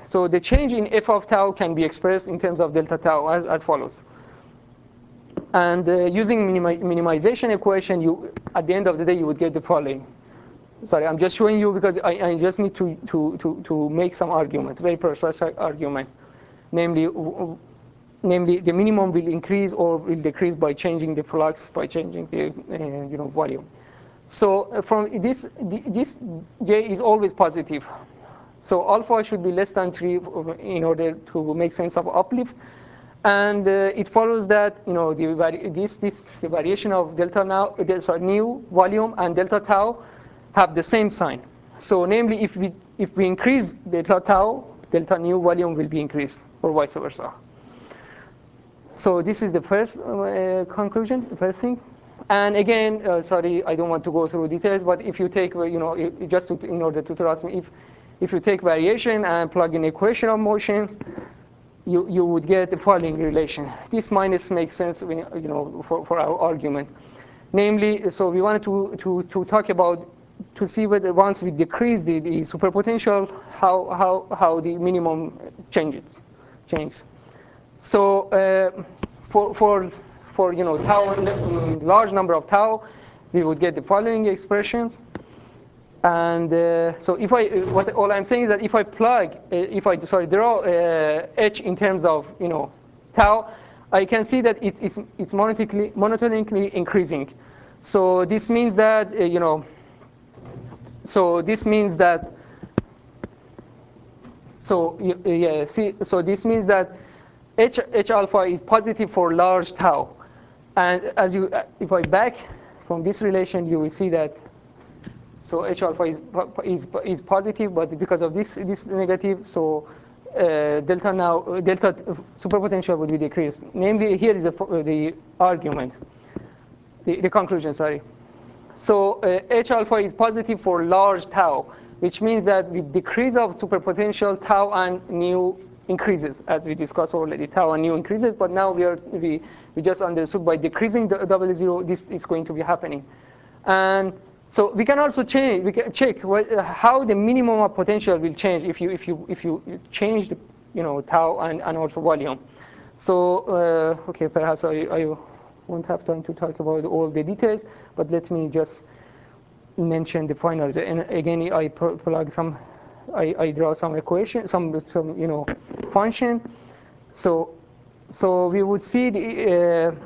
So the change in f of tau can be expressed in terms of delta tau as follows. And using minimization equation, at the end of the day, you would get the following. Sorry, I'm just showing you because I just need to make some argument, very precise argument. Namely, the minimum will increase or will decrease by changing the flux, by changing the volume. So from this J is always positive. So alpha should be less than 3 in order to make sense of uplift. And it follows that the variation of delta nu volume and delta tau have the same sign. So namely, if we increase delta tau, delta nu volume will be increased, or vice versa. So this is the first conclusion, the first thing. And again, sorry, I don't want to go through details, but if you take, just in order to trust me, if you take variation and plug in equation of motions, you would get the following relation. This minus makes sense, for our argument. Namely, so we wanted to talk about, to see whether once we decrease the superpotential, how the minimum changes. So for tau, large number of tau, we would get the following expressions. And so all I'm saying is that if I draw h in terms of tau, I can see that it's monotonically increasing. So this means that So this means that this means that H alpha is positive for large tau, and if I back from this relation, you will see that. So H alpha is positive, but because of this negative, so delta superpotential would be decreased. Namely, here is the argument, the conclusion. Sorry. So H alpha is positive for large tau, which means that with decrease of superpotential, tau and nu increases, as we discussed already. Tau and nu increases, but now we just understood by decreasing the W0, this is going to be happening. And so we can also check how the minimum of potential will change if you change the tau and also volume. So okay, perhaps I won't have time to talk about all the details, but let me just mention the finals. And again, I plug some, I draw some equation, some function. So we would see the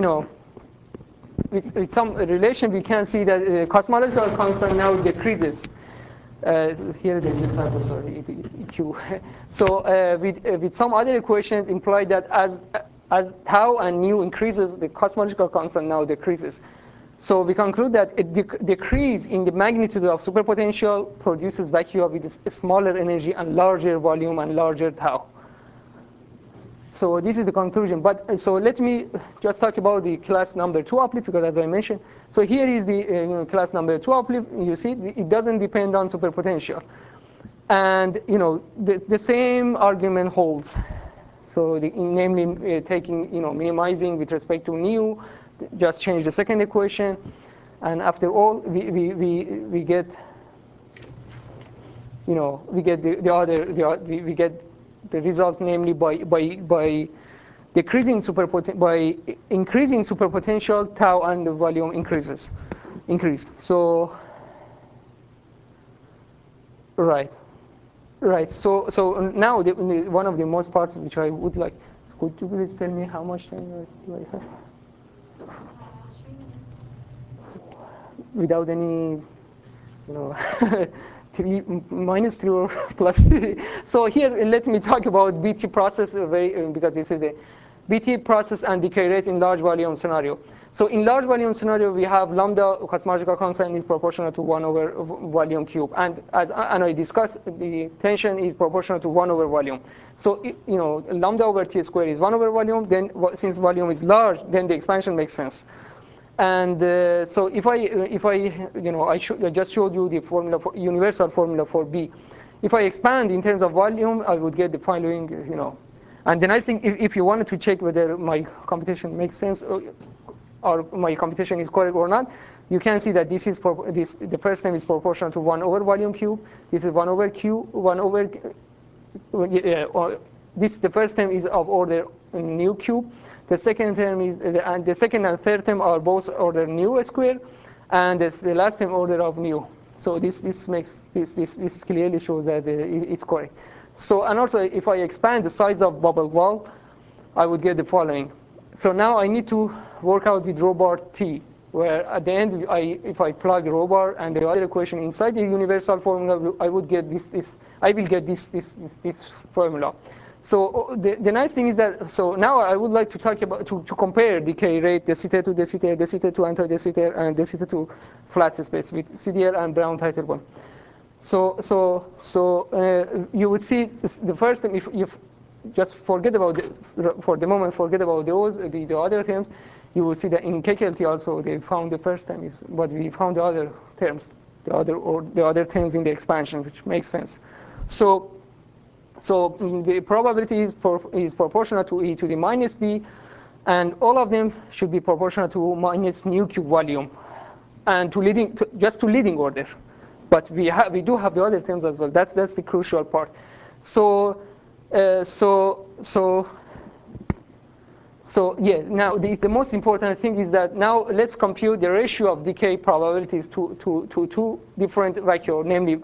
with some relation, we can see that cosmological constant now decreases. Here there is a typo, sorry, Q. So with some other equations imply that as tau and nu increases, the cosmological constant now decreases. So we conclude that a decrease in the magnitude of superpotential produces vacua with a smaller energy and larger volume and larger tau. So this is the conclusion. But so let me just talk about the class number 2 uplift, because as I mentioned, so here is the class number 2 uplift. You see, it doesn't depend on superpotential, and the same argument holds. So namely, taking minimizing with respect to nu, just change the second equation, and after all, we get the result, namely by increasing superpotential, tau and the volume increased. So right. So now one of the most parts which I would like. Could you please tell me how much time do I have? Without any, -3 or +3. So here, let me talk about BT process, because this is a BT process and decay rate in large volume scenario. So in large volume scenario, we have lambda cosmological constant is proportional to 1 over volume cube, and as I discussed, the tension is proportional to 1 over volume. So lambda over T squared is 1 over volume. Then since volume is large, then the expansion makes sense. And so if I just showed you the formula for universal formula for B. If I expand in terms of volume, I would get the following, And the nice thing, if you wanted to check whether my computation makes sense or my computation is correct or not, you can see that this is the first term is proportional to 1 over volume cube. This is 1 over Q, 1 over the first term is of order nu cube. The second term is, and the second and third term are both order nu square, and the last term order of nu. So this clearly shows that it's correct. So, and also if I expand the size of bubble wall, I would get the following. So now I need to work out with rho bar t, where at the end, if I plug rho bar and the other equation inside the universal formula, I would get this formula. So the nice thing is that, so now I would like to talk about, to compare decay rate, de Sitter to de Sitter, de Sitter to anti-de Sitter, and de Sitter to flat space with CDL and Brown title 1. So you would see the first thing, if just forget about, for the moment, forget about those, the other terms, you will see that in KKLT also they found the first term is, but we found the other terms, the other terms in the expansion, which makes sense. So the probability is proportional to e to the minus b, and all of them should be proportional to minus nu cube volume, and just to leading order. But we do have the other terms as well. That's the crucial part. So yeah. Now the most important thing is that now let's compute the ratio of decay probabilities to two different vacuum, namely.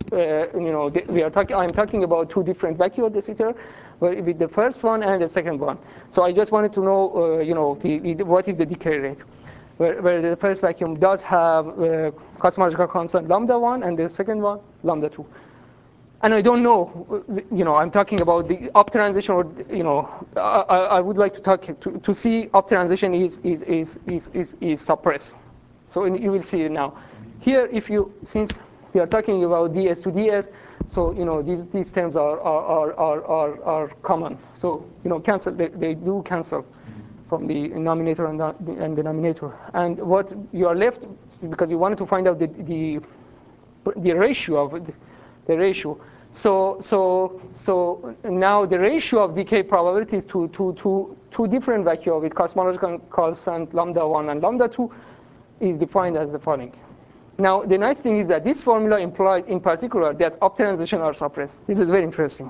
I'm talking about two different vacuum de Sitter, with the first one and the second one. So I just wanted to know, what is the decay rate, where the first vacuum does have cosmological constant lambda 1 and the second one lambda 2. And I don't know, I'm talking about the up transition, or I would like to talk to see up transition is suppressed. So you will see it now. Here, since we are talking about ds to ds, so these terms are common. So cancel. They do cancel from the numerator and denominator. And what you are left, because you wanted to find out the ratio of the ratio. So now the ratio of decay probabilities to two different vacuum with cosmological constant lambda 1 and lambda 2 is defined as the following. Now, the nice thing is that this formula implies, in particular, that up transition are suppressed. This is very interesting.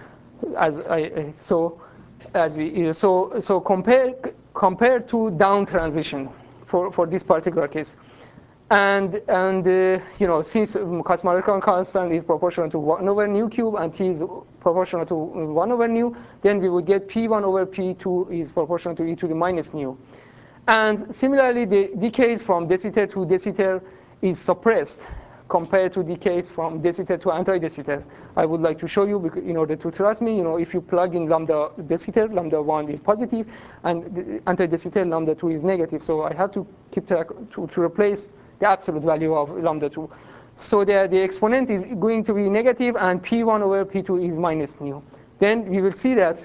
So compare to down transition for this particular case, and since cosmological constant is proportional to 1 over nu cube and t is proportional to 1 over nu, then we would get p1 over p2 is proportional to e to the minus nu. And similarly, the decays from de Sitter to de Sitter is suppressed compared to decays from de Sitter to anti-de Sitter. I would like to show you, in order to trust me, if you plug in lambda de Sitter, lambda 1 is positive, and anti-de Sitter, lambda 2 is negative. So I have to keep track to replace the absolute value of lambda 2. So the exponent is going to be negative, and p1 over p2 is minus nu. Then we will see that.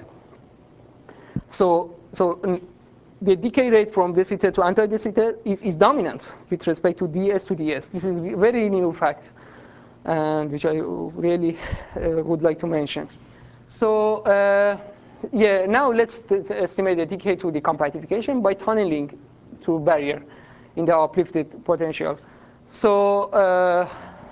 So the decay rate from de Sitter to anti-de Sitter is dominant with respect to ds to ds. This is a very new fact, which I really would like to mention. So yeah, now let's estimate the decay to the compactification by tunneling through barrier in the uplifted potential. So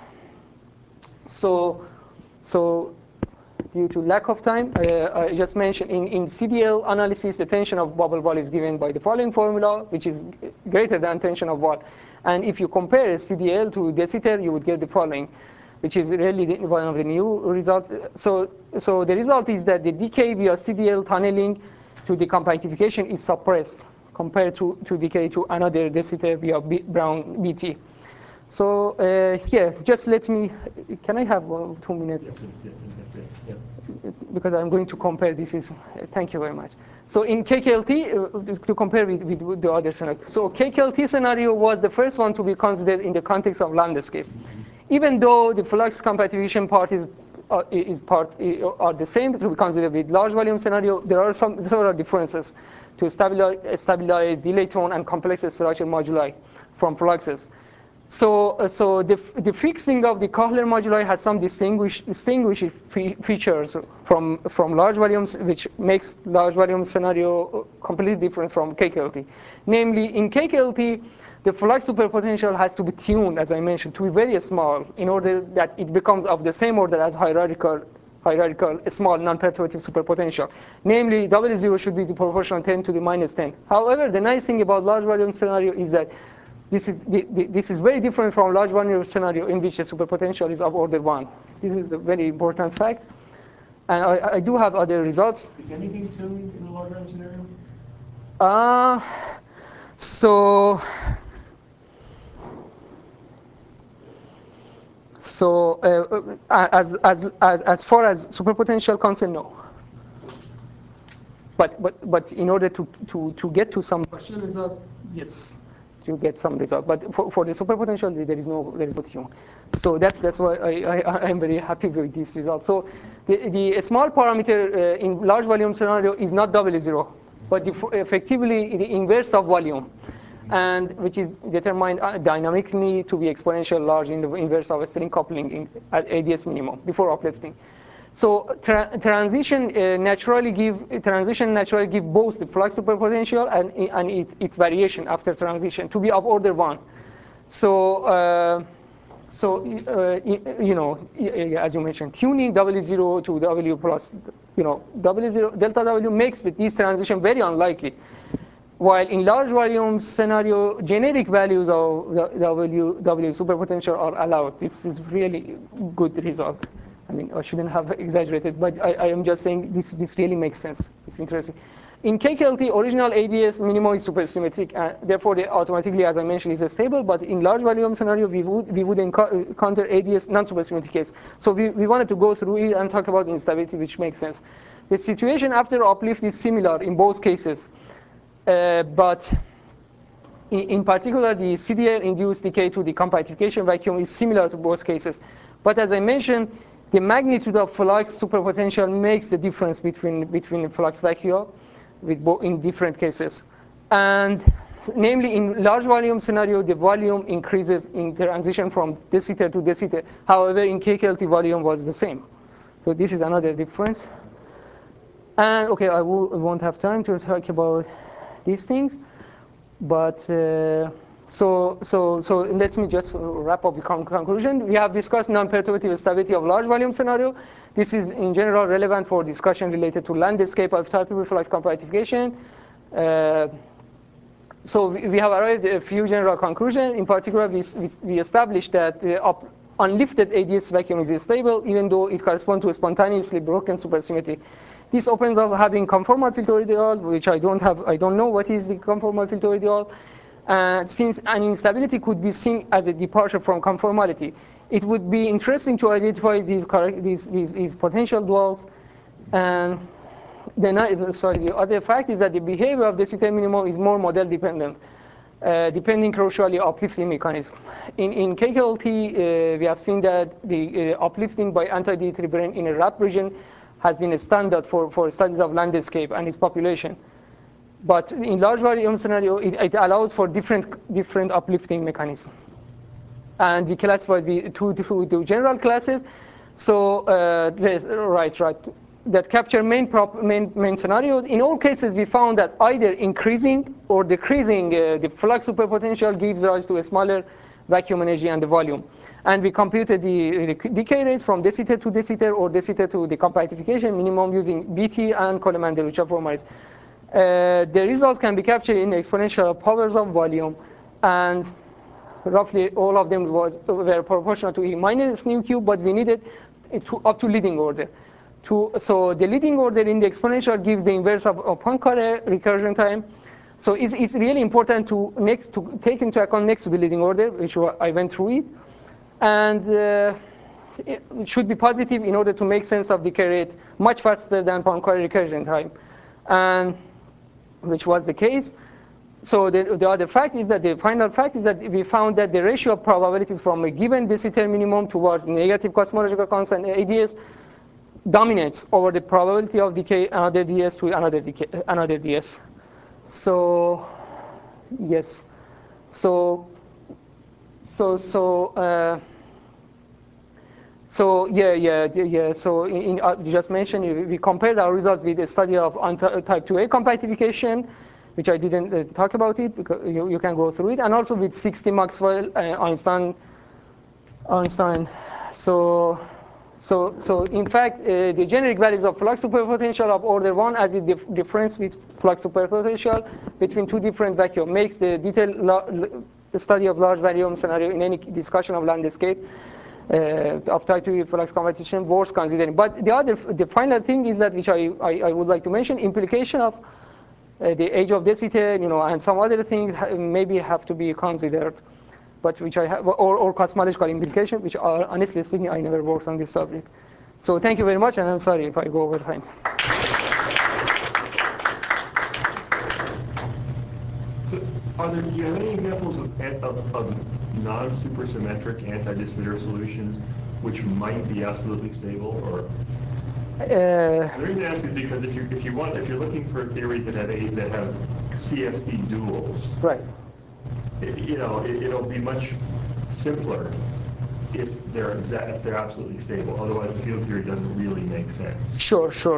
due to lack of time, I just mentioned in CDL analysis, the tension of bubble wall is given by the following formula, which is greater than tension of wall. And if you compare CDL to de Sitter, you would get the following, which is really one of the new results. So the result is that the decay via CDL tunneling to the compactification is suppressed compared to decay to another de Sitter via Brown BT. So yeah, just let me, can I have 2 minutes? Yeah. Because I'm going to compare this. Thank you very much. So in KKLT, to compare with the other scenario. So KKLT scenario was the first one to be considered in the context of landscape. Even though the flux compactification part are the same to be considered with large volume scenario, there are several differences to stabilize delay tone and complex structure moduli from fluxes. So the fixing of the Kohler moduli has some distinguishing features from large volumes, which makes large volume scenario completely different from KKLT. Namely, in KKLT, the flux superpotential has to be tuned, as I mentioned, to be very small in order that it becomes of the same order as hierarchical hierarchical small non-perturbative superpotential. Namely, W0 should be the proportional 10 to the minus 10. However, the nice thing about large volume scenario is that this is very different from large volume scenario in which the superpotential is of order 1. This is a very important fact. And I do have other results. Is anything tuned in the large volume scenario? So as far as superpotential concern, no. But in order to get to some partial result, yes, you get some result. But for the superpotential, there is no tune. So that's why I'm very happy with this result. So the small parameter in large volume scenario is not W0, but effectively the inverse of volume, and which is determined dynamically to be exponential large in the inverse of a string coupling at ADS minimum before uplifting. So transition naturally give both the flux superpotential and its variation after transition to be of order 1. So you know, as you mentioned, tuning W0 to W plus, you know, W0 delta W makes this transition very unlikely. While in large volume scenario, generic values of W superpotential are allowed. This is really good result. I mean, I shouldn't have exaggerated, but I am just saying this really makes sense. It's interesting. In KKLT, original ADS minimum is supersymmetric, and therefore they automatically, as I mentioned, is stable. But in large volume scenario, we would encounter ADS non-supersymmetric case. So we wanted to go through it and talk about instability, which makes sense. The situation after uplift is similar in both cases, but in particular, the CDL-induced decay to the compactification vacuum is similar to both cases. But as I mentioned, the magnitude of flux superpotential makes the difference between flux vacua in different cases. And namely, in large volume scenario, the volume increases in transition from de Sitter to de Sitter. However, in KKLT, volume was the same. So this is another difference. And okay, I won't have time to talk about these things, but so let me just wrap up the conclusion. We have discussed non-perturbative stability of large volume scenario. This is in general relevant for discussion related to landscape of type flux compactification. So we have arrived at a few general conclusions. In particular, we established that unlifted ADS vacuum is stable, even though it corresponds to a spontaneously broken supersymmetry. This opens up having conformal filter ideal, which I don't know what is the conformal filter ideal. Since an instability could be seen as a departure from conformality, it would be interesting to identify these potential duals. And the other fact is that the behavior of the de Sitter minimum is more model dependent, depending crucially uplifting mechanism. In KKLT, we have seen that the uplifting by anti-D3 brain in a RAP region has been a standard for studies of landscape and its population. But in large volume scenario, it allows for different uplifting mechanism. And we classify the two general classes. So right, that capture main scenarios. In all cases, we found that either increasing or decreasing the flux superpotential gives rise to a smaller vacuum energy and the volume. And we computed the decay rates from de Sitter to de Sitter or de Sitter to the compactification minimum using BT and Coleman-de-Rucha formalism. The results can be captured in exponential powers of volume, and roughly all of them were proportional to E minus nu cube, but we needed it up to leading order. So the leading order in the exponential gives the inverse of Poincare recursion time. So it's really important to take into account next to the leading order, which I went through it. And it should be positive in order to make sense of decay rate much faster than Poincare recursion time, and which was the case. So the other fact is that the final fact is that we found that the ratio of probabilities from a given de Sitter minimum towards negative cosmological constant ADS dominates over the probability of decay another DS to another DS. So yes, so yeah. So you just mentioned, we compared our results with a study of type 2A compactification, which I didn't talk about it because you can go through it, and also with 60 Maxwell Einstein. So So in fact, the generic values of flux superpotential of order 1 as a difference with flux superpotential between two different vacuum makes the detailed study of large volume scenario in any discussion of landscape of type 2 flux competition worth considering. But the final thing is that, which I would like to mention, implication of the age of density, and some other things maybe have to be considered, but which I have, or cosmological implication, which are, honestly speaking, I never worked on this subject. So thank you very much, and I'm sorry if I go over time. So, do you have any examples of non-supersymmetric anti-de Sitter solutions which might be absolutely stable, or? The reason I ask is because if you're looking for theories that have CFT duals, right? It'll be much simpler if they're absolutely stable. Otherwise, the field theory doesn't really make sense. Sure. So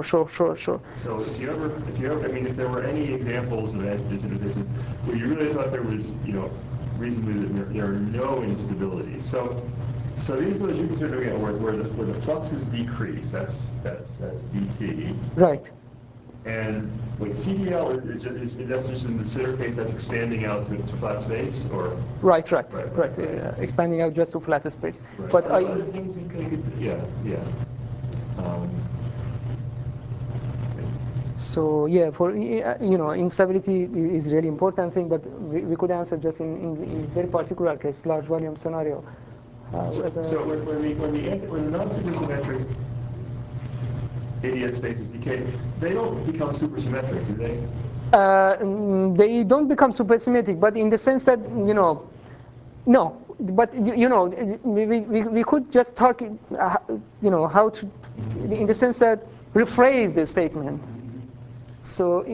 if there were any examples of anti-de Sitter where you really thought there was, reasonably that there are no instabilities. So these are you consider again where the fluxes decrease. That's BT. Right. And wait, CDL is that just in the Sitter case that's expanding out to flat space, or? Right. Expanding out just to flat space. Right. But other things you could, yeah. So yeah, for instability is really important thing, but we could answer just in very particular case, large volume scenario. So when non-supersymmetric ADS spaces decay, they don't become supersymmetric, do they? They don't become supersymmetric, but in the sense that no. But we could just talk, how to, in the sense that rephrase the statement. So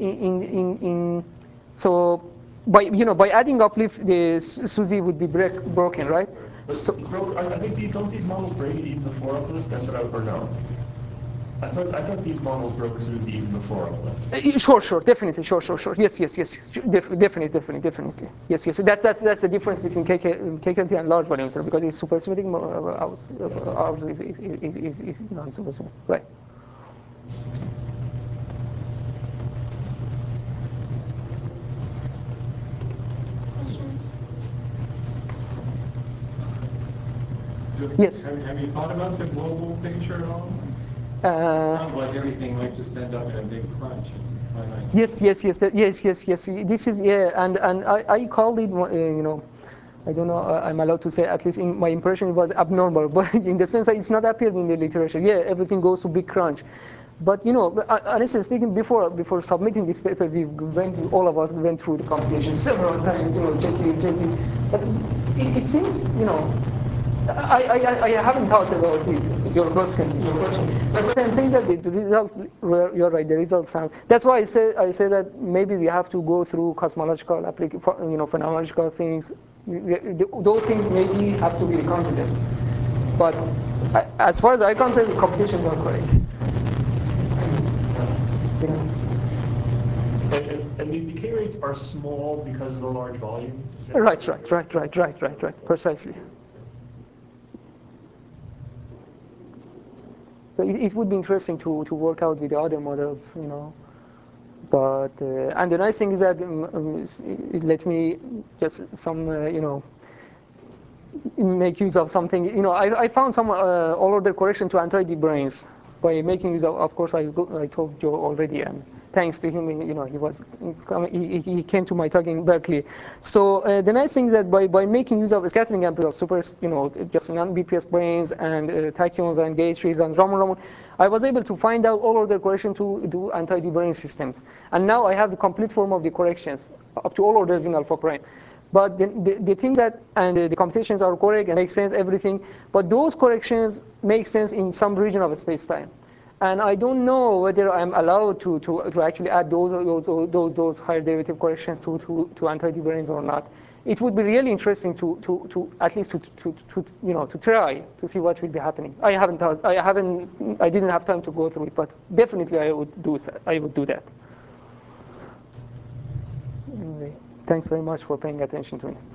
so by adding uplift, the SUSY would be broken, right? But So, I think don't these models break it even before uplift? That's what or no? I thought these models broke SUSY even before uplift. Sure, definitely, sure. Yes, definitely. Yes. That's the difference between KKT and large volumes, because it's supersymmetric. Ours is non-supersymmetric, right? Yes. Have you thought about the global picture at all? Sounds like everything might just end up in a big crunch. Yes. This is and I called it, I don't know, I'm allowed to say, at least in my impression, it was abnormal, but in the sense that it's not appeared in the literature. Yeah, everything goes to big crunch. But honestly speaking, before submitting this paper, all of us went through the computation several times, checking. But it seems, I haven't thought about it, your question. But I'm saying that the results, you're right, the results sound. That's why I say that maybe we have to go through cosmological, phenomenological things. Those things maybe have to be reconsidered. But as far as I'm concerned, the computations are correct. And these decay rates are small because of the large volume? Right, precisely. So it would be interesting to work out with the other models, But and the nice thing is that it let me just make use of something. I found some all-order correction to anti-de branes by making use of course, I told Joe already, and thanks to him, he came to my talk in Berkeley. So the nice thing is that by making use of scattering amplitude of just non-BPS branes and tachyons and gauge fields and Raman, I was able to find out all-order correction to do anti-de brane systems. And now I have the complete form of the corrections up to all orders in alpha prime. But the thing that, and the computations are correct and make sense, everything, but those corrections make sense in some region of space-time. And I don't know whether I'm allowed to actually add those higher derivative corrections to anti-de branes or not. It would be really interesting to at least to try to see what will be happening. I didn't have time to go through it, but definitely I would do that. Anyway, thanks very much for paying attention to me.